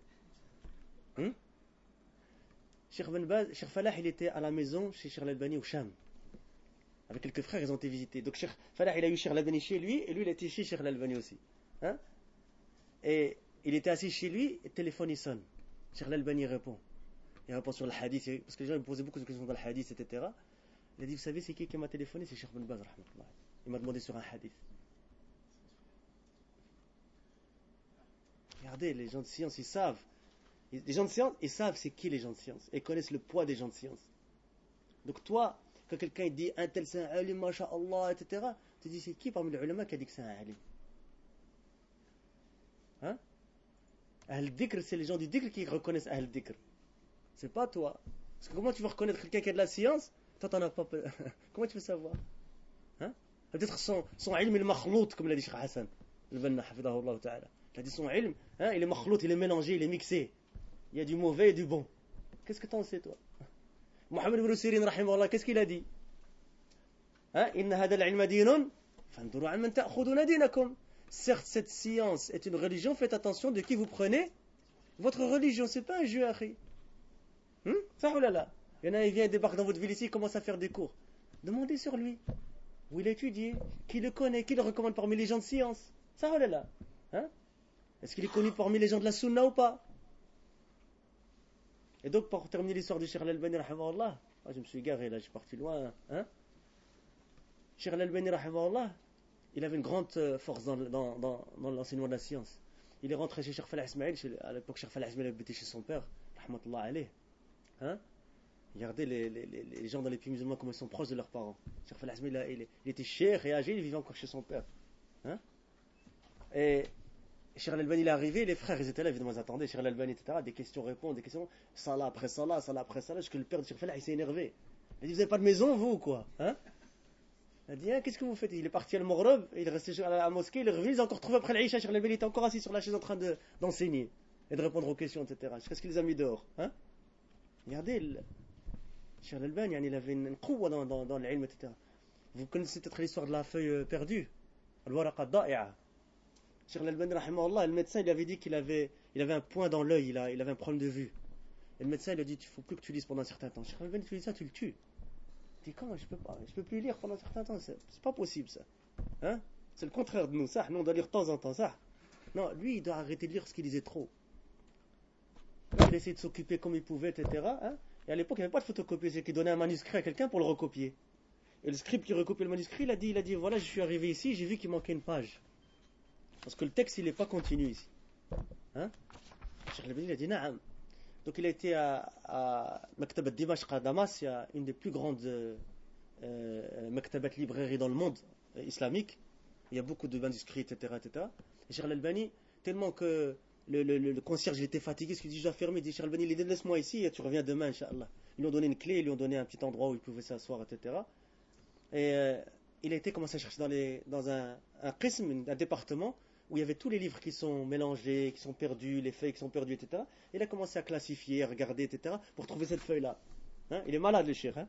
Cheikh Ben Baz, Cheikh Falah, il était à la maison chez Cheikh Al-Albani au Sham. Avec quelques frères, ils ont été visités. Donc Cheikh Falah, il a eu Cheikh Al-Albani chez lui, et lui, il était chez Cheikh Al-Albani aussi. Hein? Et il était assis chez lui, et le téléphone, il sonne. Cheikh Al-Albani répond. Il répond sur le hadith, parce que les gens me posaient beaucoup de questions dans le hadith, etc. Il a dit, vous savez, c'est qui m'a téléphoné? C'est Cheikh Ben Baz, rahmatullah. Il m'a demandé sur un hadith. Regardez, les gens de science, ils savent. Les gens de science, ils savent c'est qui les gens de science. Ils connaissent le poids des gens de science. Donc toi, quand quelqu'un dit un tel c'est un alim, masha'Allah, etc., tu dis c'est qui parmi les ulama qui a dit que c'est un alim? Hein? Ahl-Dhikr, c'est les gens du Dhikr qui reconnaissent Ahl-Dhikr. C'est pas toi. Parce que comment tu vas reconnaître quelqu'un qui a de la science? Toi, t'en as pas. Comment tu veux savoir? Hein? Peut-être son ilm il est makhlout, comme l'a dit Cheikh Hassan al-Banna, hafidahullah ta'ala. Il a dit son ilm, hein, il est makhlout, il est mélangé, il est mixé. Il y a du mauvais et du bon. Qu'est-ce que t'en sais, toi? Mohammed ibn Sirin, rahimahullah, qu'est-ce qu'il a dit? Inna hada al-ilma dinun, fanduru an man ta'khuduna dinakum. Certes, cette science est une religion, faites attention de qui vous prenez votre religion. C'est pas un jeu, akhi. Ça ou là là. Il y en a un, il vient, débarque dans votre ville ici, il commence à faire des cours. Demandez sur lui. Où il a étudié, qui le connaît, qui le recommande parmi les gens de science. Ça ou là là. Est-ce qu'il est connu parmi les gens de la sunna ou pas? Et donc, pour terminer l'histoire de Cheikh Al-Albani, rahimahullah, je me suis égaré là, je suis parti loin. Cheikh Al-Albani, rahimahullah, il avait une grande force dans l'enseignement de la science. Il est rentré chez Cheikh Falah Ismail, à l'époque Cheikh Falah Ismail habitait chez son père, rahmatullah alayh. Regardez les gens dans les pays musulmans, comment ils sont proches de leurs parents. Cheikh Falah Ismail, il était cher et âgé, il vivait encore chez son père. Et Cheikh Al-Albani il est arrivé, les frères ils étaient là, évidemment ils attendaient, Cheikh Al-Albani, etc. Des questions-réponses, des questions, salat après salat, jusqu'à le père de Cheikh Falah, il s'est énervé. Il a dit, vous n'avez pas de maison, vous, ou quoi? Il a dit, qu'est-ce que vous faites? Il est parti à Al-Maghreb, il est resté à la mosquée, il est revenu, il a encore trouvé après l'Aïcha, Cheikh Al-Albani était encore assis sur la chaise en train d'enseigner et de répondre aux questions, etc. Jusqu'à ce qu'il les a mis dehors. Regardez, Cheikh Al-Albani, il avait une qouwa dans l'ilm, etc. Vous connaissez peut-être l'histoire de la feuille perdue, Al-Waraqa Da'i'a. Cheikh Al-Albani, rahimahullah, le médecin il avait dit qu'il avait un point dans l'œil, il avait un problème de vue. Et le médecin il a dit, il ne faut plus que tu lises pendant un certain temps. Cheikh Al-Albani, tu lis ça, tu le tues. Il dit, comment, je peux plus lire pendant un certain temps, c'est pas possible ça. C'est le contraire de nous, ça. Nous on doit lire de temps en temps, ça. Non, lui il doit arrêter de lire ce qu'il lisait trop. Il essayait de s'occuper comme il pouvait, etc. Et à l'époque il n'y avait pas de photocopie, c'est qu'il donnait un manuscrit à quelqu'un pour le recopier. Et le scribe qui recopiait le manuscrit, il a dit, voilà, je suis arrivé ici, j'ai vu qu'il manquait une page. Parce que le texte, il n'est pas continu ici. Cheikh Al-Albani, il a dit, naam. Donc il a été à Maktabat Dimashq à Damas, il y a une des plus grandes Maktabat librairies dans le monde islamique. Il y a beaucoup de manuscrits, etc. Et Cheikh Al-Albani, tellement que le concierge il était fatigué, parce qu'il dit, je dois fermer. Il dit, Cheikh Al-Albani, laisse-moi ici et tu reviens demain, Inch'Allah. Ils lui ont donné une clé, ils lui ont donné un petit endroit où il pouvait s'asseoir, etc. Et il a été commencé à chercher dans un qism, un département, où il y avait tous les livres qui sont mélangés, qui sont perdus, les feuilles qui sont perdues, etc. Et il a commencé à classifier, à regarder, etc. pour trouver cette feuille-là. Il est malade, le cheikh.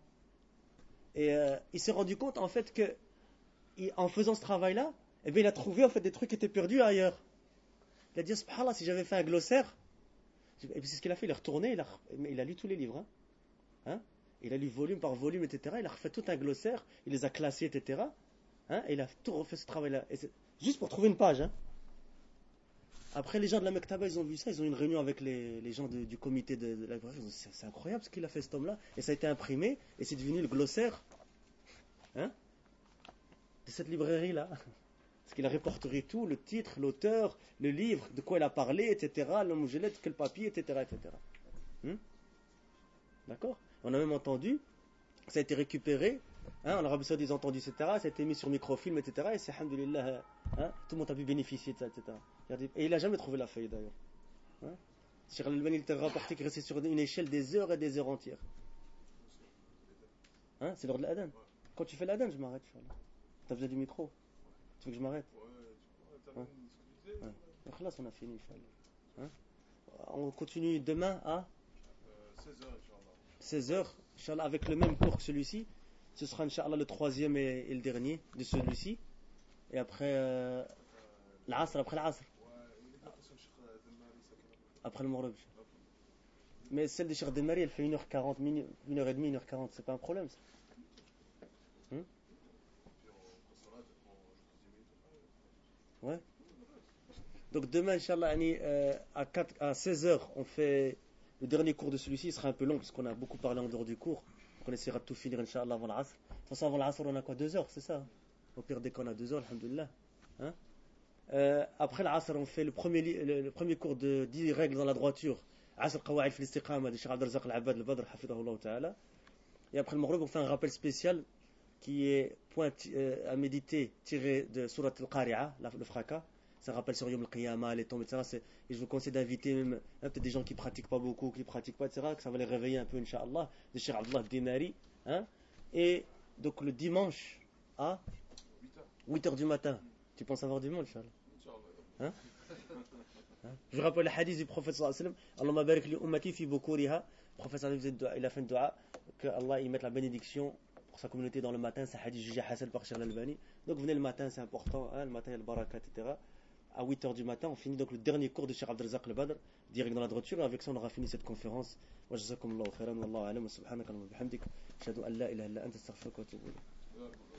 Et il s'est rendu compte, en fait, que en faisant ce travail-là, il a trouvé en fait des trucs qui étaient perdus ailleurs. Il a dit, subhanallah, si j'avais fait un glossaire, et puis c'est ce qu'il a fait, il est retourné, il a lu tous les livres. Il a lu volume par volume, etc. Il a refait tout un glossaire, il les a classés, etc. Et il a tout refait ce travail-là. Juste pour trouver une page. Après, les gens de la Mektaba, ils ont vu ça, ils ont eu une réunion avec les gens du comité de la librairie. Ils ont dit, c'est incroyable ce qu'il a fait cet homme-là. Et ça a été imprimé, et c'est devenu le glossaire de cette librairie-là. Parce qu'il a répertorié tout, le titre, l'auteur, le livre, de quoi il a parlé, etc. Le mujalad, quel papier, etc. D'accord? On a même entendu, ça a été récupéré, en Arabie Saoudite, ils ont entendu, etc. Ça a été mis sur microfilm, etc. Et c'est, alhamdoulilah, Hein? Tout le monde a pu bénéficier de ça, etc. Et il n'a jamais trouvé la feuille d'ailleurs. Hein? Cheikh Al-Albani il t'a rapporté qu'il restait sur une échelle des heures et des heures entières. Hein? C'est l'heure de l'adhan. Quand tu fais l'adhan, je m'arrête. T'as besoin du micro? Tu veux que je m'arrête? Hein? Ouais. Là, on a fini. Hein? On continue demain à 16h, Inch'Allah, avec le même cours que celui-ci. Ce sera Inch'Allah le troisième et le dernier de celui-ci. Et après l'Asr, après l'Asr. Après le Maghrib. Mais celle de Cheikh Demari, elle fait 1h40, 1h30, 1h40. C'est pas un problème ça. Ouais. Donc demain, Inch'Allah, à 16h, on fait le dernier cours de celui-ci. Il sera un peu long parce qu'on a beaucoup parlé en dehors du cours. Donc on essaiera de tout finir, Inch'Allah, avant l'Asr. De toute façon, avant l'Asr, on a quoi? 2 heures, c'est ça? Au pire, dès qu'on a 2 heures, alhamdoulilah. Hein? Après l'Asr, on fait le premier cours de 10 règles dans la droiture. Asr Qawa'id fil Istiqama de Cheikh Abd al-Razzaq al-Abbad al-Badr, hafidahullah ta'ala. Et après le Maghrib, on fait un rappel spécial qui est point à méditer tiré de Surat al-Qari'a, le fracas. C'est un rappel sur Yom al-Qiyamah, les tombes, etc. Et je vous conseille d'inviter même peut-être des gens qui pratiquent pas beaucoup, qui pratiquent pas, etc. Que ça va les réveiller un peu, Inch'Allah, de Cheikh Abdullah al-Dimari. Hein? Et donc le dimanche à 8h du matin. Tu penses avoir du monde, Inch'Allah? Hein? Je rappelle le hadith du prophète sallallahu alayhi wa sallam. Allahumma barik li ummati fi bukuriha. Le prophète il a fait un dua que Allah y mette la bénédiction pour sa communauté dans le matin. C'est un hadith jugé hasan par Cheikh Al-Albani. Donc venez le matin, c'est important. Hein? Le matin, il y a le barakat, etc. À 8h du matin, on finit donc le dernier cours de Cheikh Abd al-Razzaq al-Badr, direct dans la droiture. Et avec ça, on aura fini cette conférence. Wa jazakumullahu khairan, wallahu a'lam, wa subhanaka wa bihamdik. Ashhadu an la ilaha illa anta astaghfiruka wa atubu ilayk.